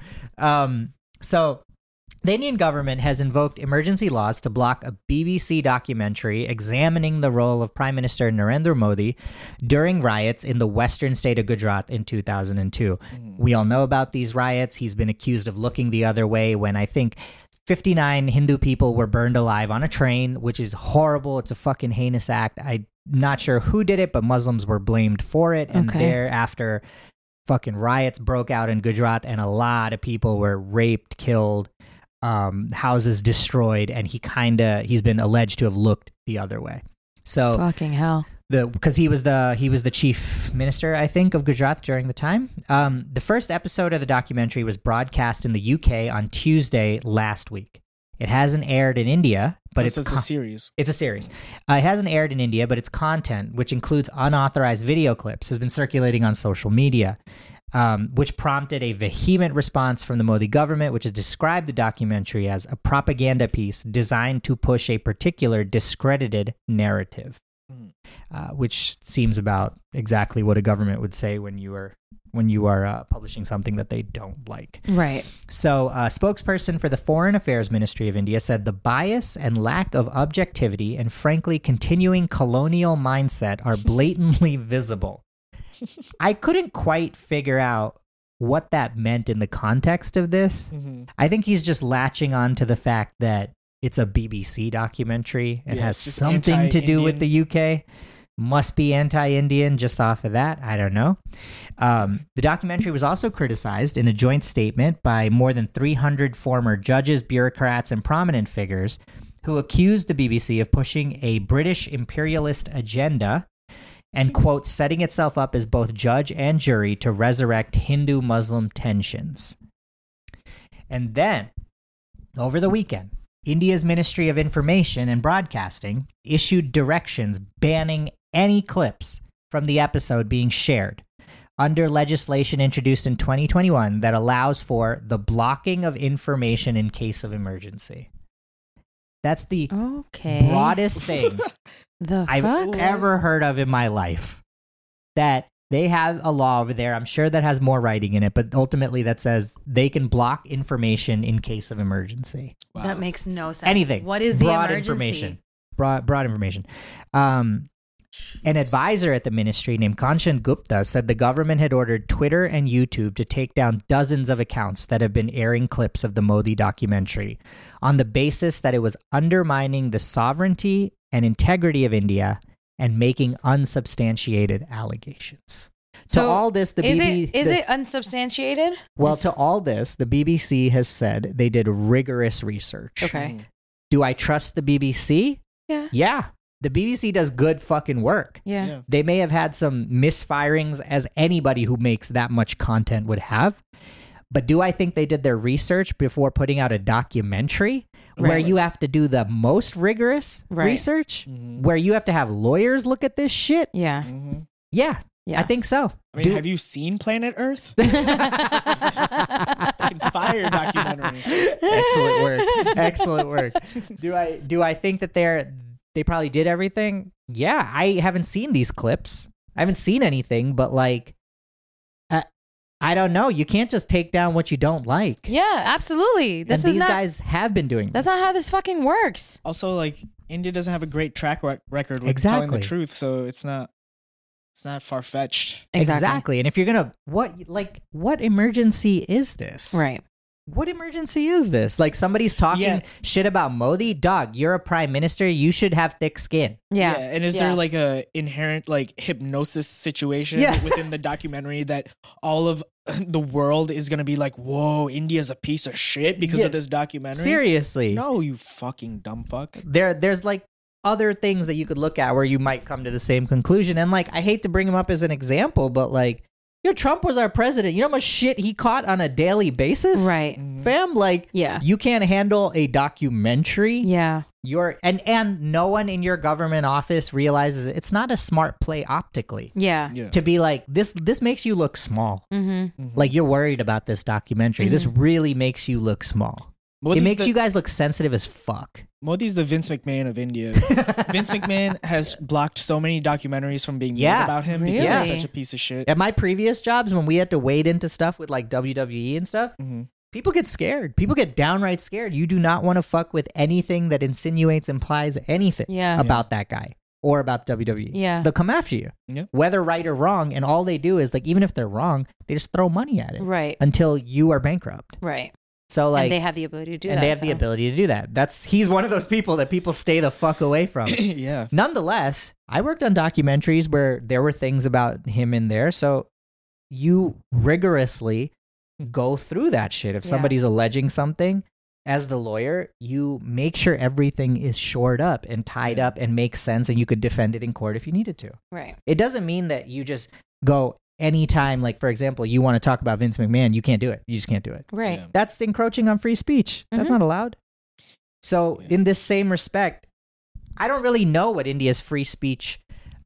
So the Indian government has invoked emergency laws to block a BBC documentary examining the role of Prime Minister Narendra Modi during riots in the western state of Gujarat in 2002. We all know about these riots. He's been accused of looking the other way when I think 59 Hindu people were burned alive on a train, which is horrible. It's a fucking heinous act. I'm not sure who did it, but Muslims were blamed for it. And thereafter, fucking riots broke out in Gujarat, and a lot of people were raped, killed, houses destroyed, and he's been alleged to have looked the other way. So fucking hell. Because he was the chief minister, I think, of Gujarat during the time. The first episode of the documentary was broadcast in the UK on Tuesday last week. It hasn't aired in India, but it's a series. It's a series. It hasn't aired in India, but its content, which includes unauthorized video clips, has been circulating on social media. which prompted a vehement response from the Modi government, which has described the documentary as a propaganda piece designed to push a particular discredited narrative, which seems about exactly what a government would say when you are publishing something that they don't like. Right. So a spokesperson for the Foreign Affairs Ministry of India said the bias and lack of objectivity and frankly continuing colonial mindset are blatantly visible. I couldn't quite figure out what that meant in the context of this. Mm-hmm. I think he's just latching on to the fact that it's a BBC documentary and has something to do with the UK. Must be anti-Indian just off of that. I don't know. The documentary was also criticized in a joint statement by more than 300 former judges, bureaucrats, and prominent figures who accused the BBC of pushing a British imperialist agenda and, quote, setting itself up as both judge and jury to resurrect Hindu-Muslim tensions. And then, over the weekend, India's Ministry of Information and Broadcasting issued directions banning any clips from the episode being shared under legislation introduced in 2021 that allows for the blocking of information in case of emergency. That's the broadest thing I've ever heard of in my life. That they have a law over there, I'm sure that has more writing in it, but ultimately that says they can block information in case of emergency. Wow. That makes no sense. Anything. What is the broad emergency? Information. Broad information. An advisor at the ministry named Kanchan Gupta said the government had ordered Twitter and YouTube to take down dozens of accounts that have been airing clips of the Modi documentary on the basis that it was undermining the sovereignty and integrity of India and making unsubstantiated allegations. So to all this, the BBC... Is it unsubstantiated? Well, to all this, the BBC has said they did rigorous research. Okay. Do I trust the BBC? Yeah. Yeah. The BBC does good fucking work. Yeah. They may have had some misfirings, as anybody who makes that much content would have. But do I think they did their research before putting out a documentary where you have to do the most rigorous research? Mm-hmm. Where you have to have lawyers look at this shit? Yeah. Mm-hmm. Yeah. I think so. I mean, have you seen Planet Earth? Fucking fire documentary. Excellent work. Do I think that they probably did everything? Yeah, I haven't seen these clips. I haven't seen anything, but like, I don't know. You can't just take down what you don't like. Yeah, absolutely. These guys have been doing this. That's not how this fucking works. Also, like, India doesn't have a great track record with telling the truth, so it's not far-fetched. Exactly. And if you're gonna, what emergency is this? Right. What emergency is this? Like, somebody's talking shit about Modi? Dog, you're a prime minister. You should have thick skin. Yeah. And is there like a inherent like hypnosis situation within the documentary that all of the world is going to be like, whoa, India's a piece of shit because of this documentary? Seriously. No, you fucking dumb fuck. There's like other things that you could look at where you might come to the same conclusion. And like, I hate to bring him up as an example, but like, Trump was our president. You know how much shit he caught on a daily basis? Right. Fam, like, you can't handle a documentary. Yeah. And no one in your government office realizes it's not a smart play optically. Yeah. To be like, this makes you look small. Mm-hmm. Like, you're worried about this documentary. Mm-hmm. This really makes you look small. It makes you guys look sensitive as fuck. Modi's the Vince McMahon of India. Vince McMahon has blocked so many documentaries from being made about him because he's such a piece of shit. At my previous jobs, when we had to wade into stuff with like WWE and stuff, people get scared. People get downright scared. You do not want to fuck with anything that insinuates, implies anything about that guy or about WWE. Yeah. They'll come after you, whether right or wrong. And all they do is, like, even if they're wrong, they just throw money at it until you are bankrupt. Right. So, like, and they have the ability to do that. And they have the ability to do that. He's one of those people that people stay the fuck away from. Yeah. Nonetheless, I worked on documentaries where there were things about him in there. So you rigorously go through that shit. If somebody's alleging something, as the lawyer, you make sure everything is shored up and tied up and makes sense, and you could defend it in court if you needed to. Right. It doesn't mean that you just go anytime, like, for example, you want to talk about Vince McMahon, you can't do it. You just can't do it. Right. Yeah. That's encroaching on free speech. That's not allowed. So in this same respect, I don't really know what India's free speech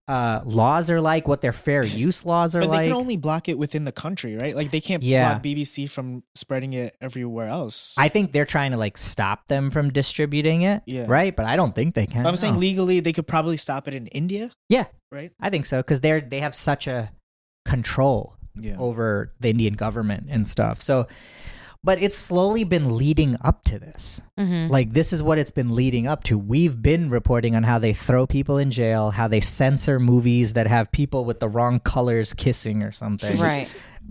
laws are like, what their fair use laws are but like. They can only block it within the country, right? Like they can't block BBC from spreading it everywhere else. I think they're trying to like stop them from distributing it, right? But I don't think they can. But I'm saying legally, they could probably stop it in India. Yeah, right. I think so because they have such a control over the Indian government and stuff. So. But it's slowly been leading up to this. Mm-hmm. Like, this is what it's been leading up to. We've been reporting on how they throw people in jail, how they censor movies that have people with the wrong colors kissing or something. Right.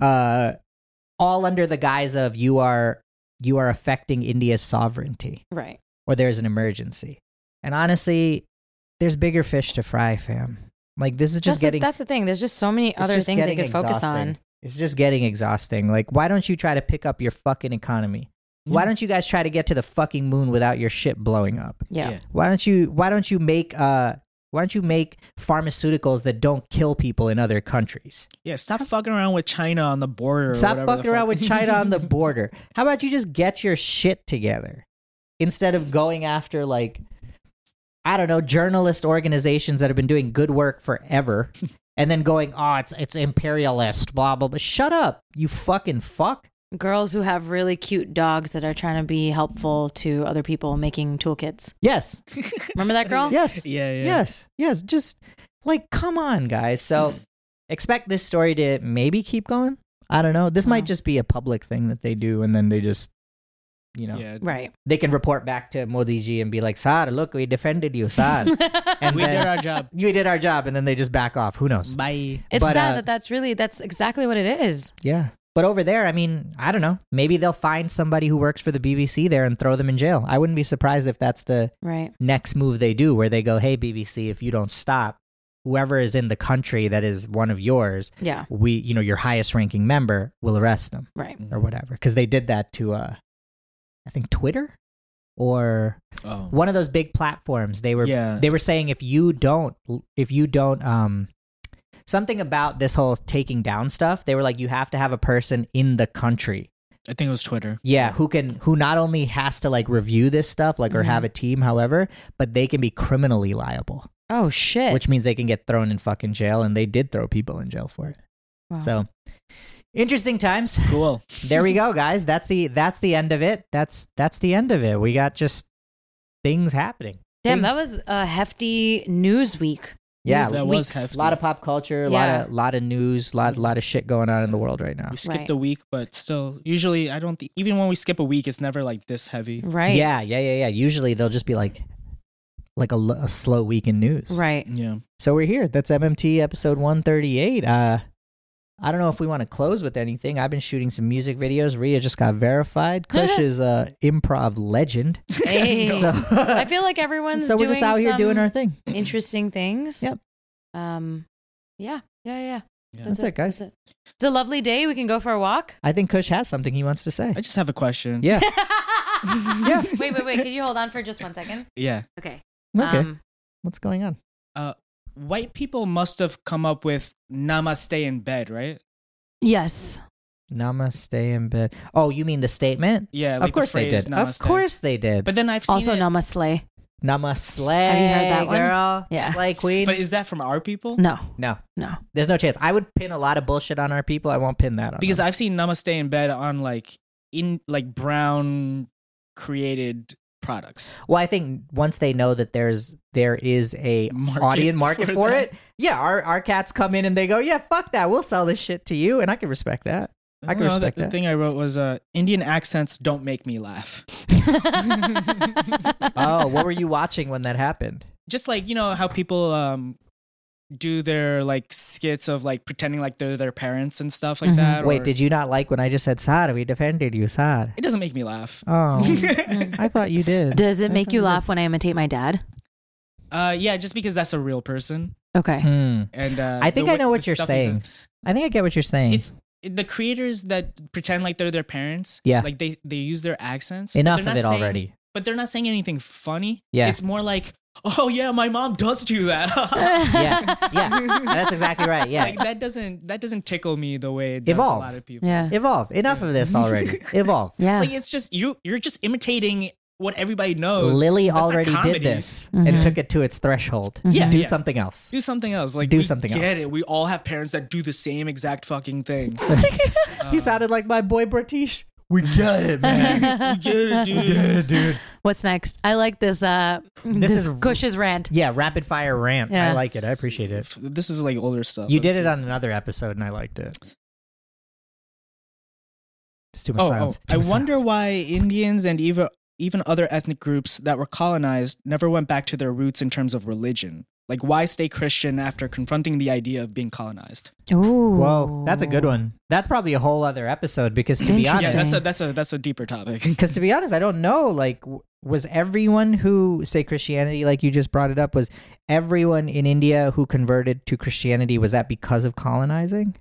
All under the guise of you are affecting India's sovereignty. Right. Or there's an emergency. And honestly, there's bigger fish to fry, fam. Like, this is just that's the thing. There's just so many other things they could focus on. It's just getting exhausting. Like, why don't you try to pick up your fucking economy? Why don't you guys try to get to the fucking moon without your shit blowing up? Yeah. Why don't you make pharmaceuticals that don't kill people in other countries? Yeah, stop fucking around with China on the border. Stop fucking around with China on the border. How about you just get your shit together instead of going after, like, I don't know, journalist organizations that have been doing good work forever. And then going, oh, it's imperialist, blah, blah, blah. Shut up, you fucking fuck. Girls who have really cute dogs that are trying to be helpful to other people making toolkits. Yes. Remember that girl? Yes. Yeah. Yes. Just, like, come on, guys. So expect this story to maybe keep going. I don't know. This might just be a public thing that they do, and then they just, right. They can report back to Modi ji and be like, Sir, look, we defended you, sir. And we did our job. You did our job, and then they just back off. Who knows? Bye. It's sad that's exactly what it is. Yeah. But over there, I mean, I don't know. Maybe they'll find somebody who works for the BBC there and throw them in jail. I wouldn't be surprised if that's the next move they do, where they go, hey, BBC, if you don't stop, whoever is in the country that is one of yours, your highest ranking member will arrest them. Right. Or whatever. Because they did that to, I think, Twitter or one of those big platforms. They were saying if you don't something about this whole taking down stuff, they were like, you have to have a person in the country. I think it was Twitter. Yeah, who not only has to like review this stuff, like, or have a team, however, but they can be criminally liable. Oh shit. Which means they can get thrown in fucking jail, and they did throw people in jail for it. Wow. So interesting times. Cool. There we go, guys. That's the end of it. That's the end of it. We got just things happening. Damn, that was a hefty news week. Yeah, that was hefty. A lot of pop culture, a lot of news, lot of shit going on in the world right now. We skipped a week, but still, usually I don't even when we skip a week, it's never like this heavy. Right. Yeah. Usually they'll just be like a slow week in news. Right. Yeah. So we're here. That's MMT episode 138. I don't know if we want to close with anything. I've been shooting some music videos. Rhea just got verified. Kush is a improv legend. Hey. So, I feel like everyone's so we're just out here doing our thing. Interesting things. Yep. Yeah. That's it, guys. That's it. It's a lovely day. We can go for a walk. I think Kush has something he wants to say. I just have a question. Yeah. Yeah. Wait. Could you hold on for just 1 second? Yeah. Okay. What's going on? White people must have come up with namaste in bed, right? Yes. Namaste in bed. Oh, you mean the statement? Yeah. Like of course they did. Namaste. Of course they did. But then I've seen also namaste. Namaste. Have you heard that one? Girl? Yeah. Slay queen. But is that from our people? No. There's no chance. I would pin a lot of bullshit on our people. I won't pin that on because them. I've seen namaste in bed on brown created products. Well, I think once they know that there is a audience market for it, our cats come in and they go, yeah, fuck that, we'll sell this shit to you, and I can respect that. I can respect that. The thing I wrote was Indian accents don't make me laugh. Oh, what were you watching when that happened? Just like, you know how people do their like skits of like pretending like they're their parents and stuff like that. Wait, did you not like when I just said Sad? We defended you, Sad. It doesn't make me laugh. Oh, I thought you did. Does it make you laugh when I imitate my dad? Yeah, just because that's a real person. Okay. And I think I know what you're saying. I think I get what you're saying. It's the creators that pretend like they're their parents. Yeah. Like they use their accents. Enough of it already. But they're not saying anything funny. Yeah. It's more like, oh yeah, my mom does do that. yeah, that's exactly right. Yeah, like that doesn't tickle me the way it does Evolve. a lot of people. Yeah, evolve. Enough of this already. Evolve. Yeah, like it's just you're just imitating what everybody knows. Lily already did this and took it to its threshold. Yeah, do something else. Do something else. Like, do something else. Get it. We all have parents that do the same exact fucking thing. He sounded like my boy Bratish. We get it, man. We get it, dude. We get it, dude. What's next? I like this. This is Kush's rant. Yeah, rapid fire rant. Yeah. I like it. I appreciate it. This is like older stuff. You did it on another episode, and I liked it. It's too much silence. I wonder why Indians and even other ethnic groups that were colonized never went back to their roots in terms of religion. Like, why stay Christian after confronting the idea of being colonized? Ooh. Whoa, that's a good one. That's probably a whole other episode because, to be honest... Yeah, that's a deeper topic. Because, to be honest, I don't know, like, was everyone who, say, Christianity, like you just brought it up, was everyone in India who converted to Christianity, was that because of colonizing?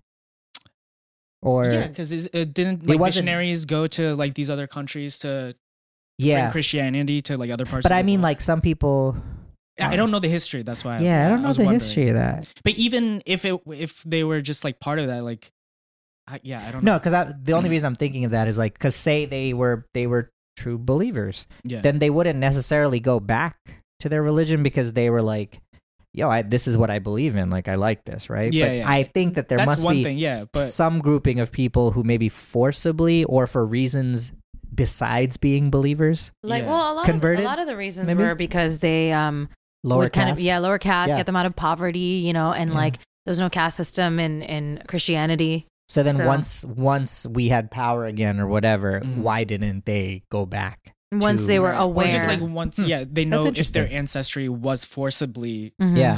Or... Yeah, because didn't missionaries go to, like, these other countries to bring Christianity to, like, other parts of the world? But I mean, like, some people... I don't know the history. That's why. I don't know the history of that. But even if they were just like part of that, like, I don't know. No, because the only reason I'm thinking of that is like, because say they were true believers, then they wouldn't necessarily go back to their religion because they were like, yo, this is what I believe in. Like, I like this, right? Yeah, but yeah. I think that there must be some grouping of people who maybe forcibly or for reasons besides being believers, like, well, a lot of the reasons were because they lower caste, lower caste, get them out of poverty, and like there's no caste system in Christianity. So then once we had power again or whatever, why didn't they go back? Once they were aware, or just like once, they know if their ancestry was forcibly,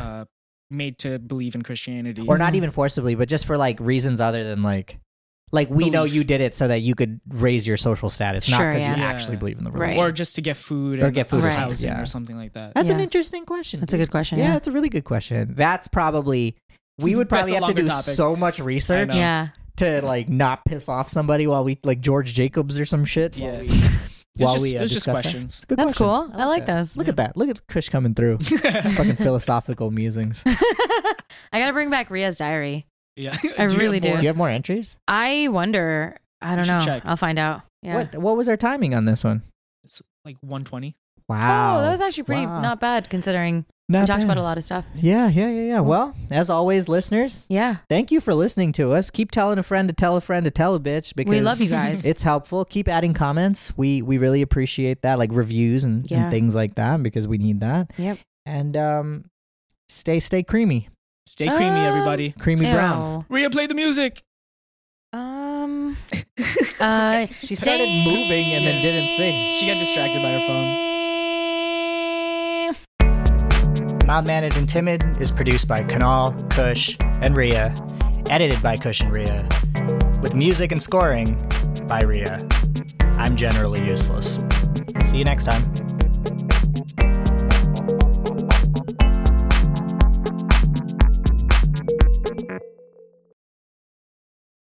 made to believe in Christianity, or not even forcibly, but just for like reasons other than like we know you did it so that you could raise your social status, not because you actually believe in the religion. Or just to get food or get food or housing or something like that. That's an interesting question. That's a good question. Yeah, that's a really good question. That's probably we would probably have to do so much research to like not piss off somebody while we like George Jacobs or some shit. Yeah. It's just questions. That. That's cool. I like those. Look at that. Look at Kush coming through. Fucking philosophical musings. I gotta bring back Ria's diary. Yeah, I really do. Do you have more entries? I wonder. I don't know. Check. I'll find out. Yeah. What was our timing on this one? It's like 120. Wow. Oh, that was actually pretty not bad considering we talked about a lot of stuff. Yeah. Well, as always, listeners. Yeah. Thank you for listening to us. Keep telling a friend to tell a friend to tell a bitch because we love you guys. It's helpful. Keep adding comments. We really appreciate that, like reviews and things like that because we need that. Yep. And stay creamy. Stay creamy, everybody. Creamy brown. Ria, play the music. She started moving and then didn't sing. She got distracted by her phone. Mild Mannered and Timid is produced by Kunal, Kush, and Ria. Edited by Kush and Ria. With music and scoring by Ria. I'm generally useless. See you next time.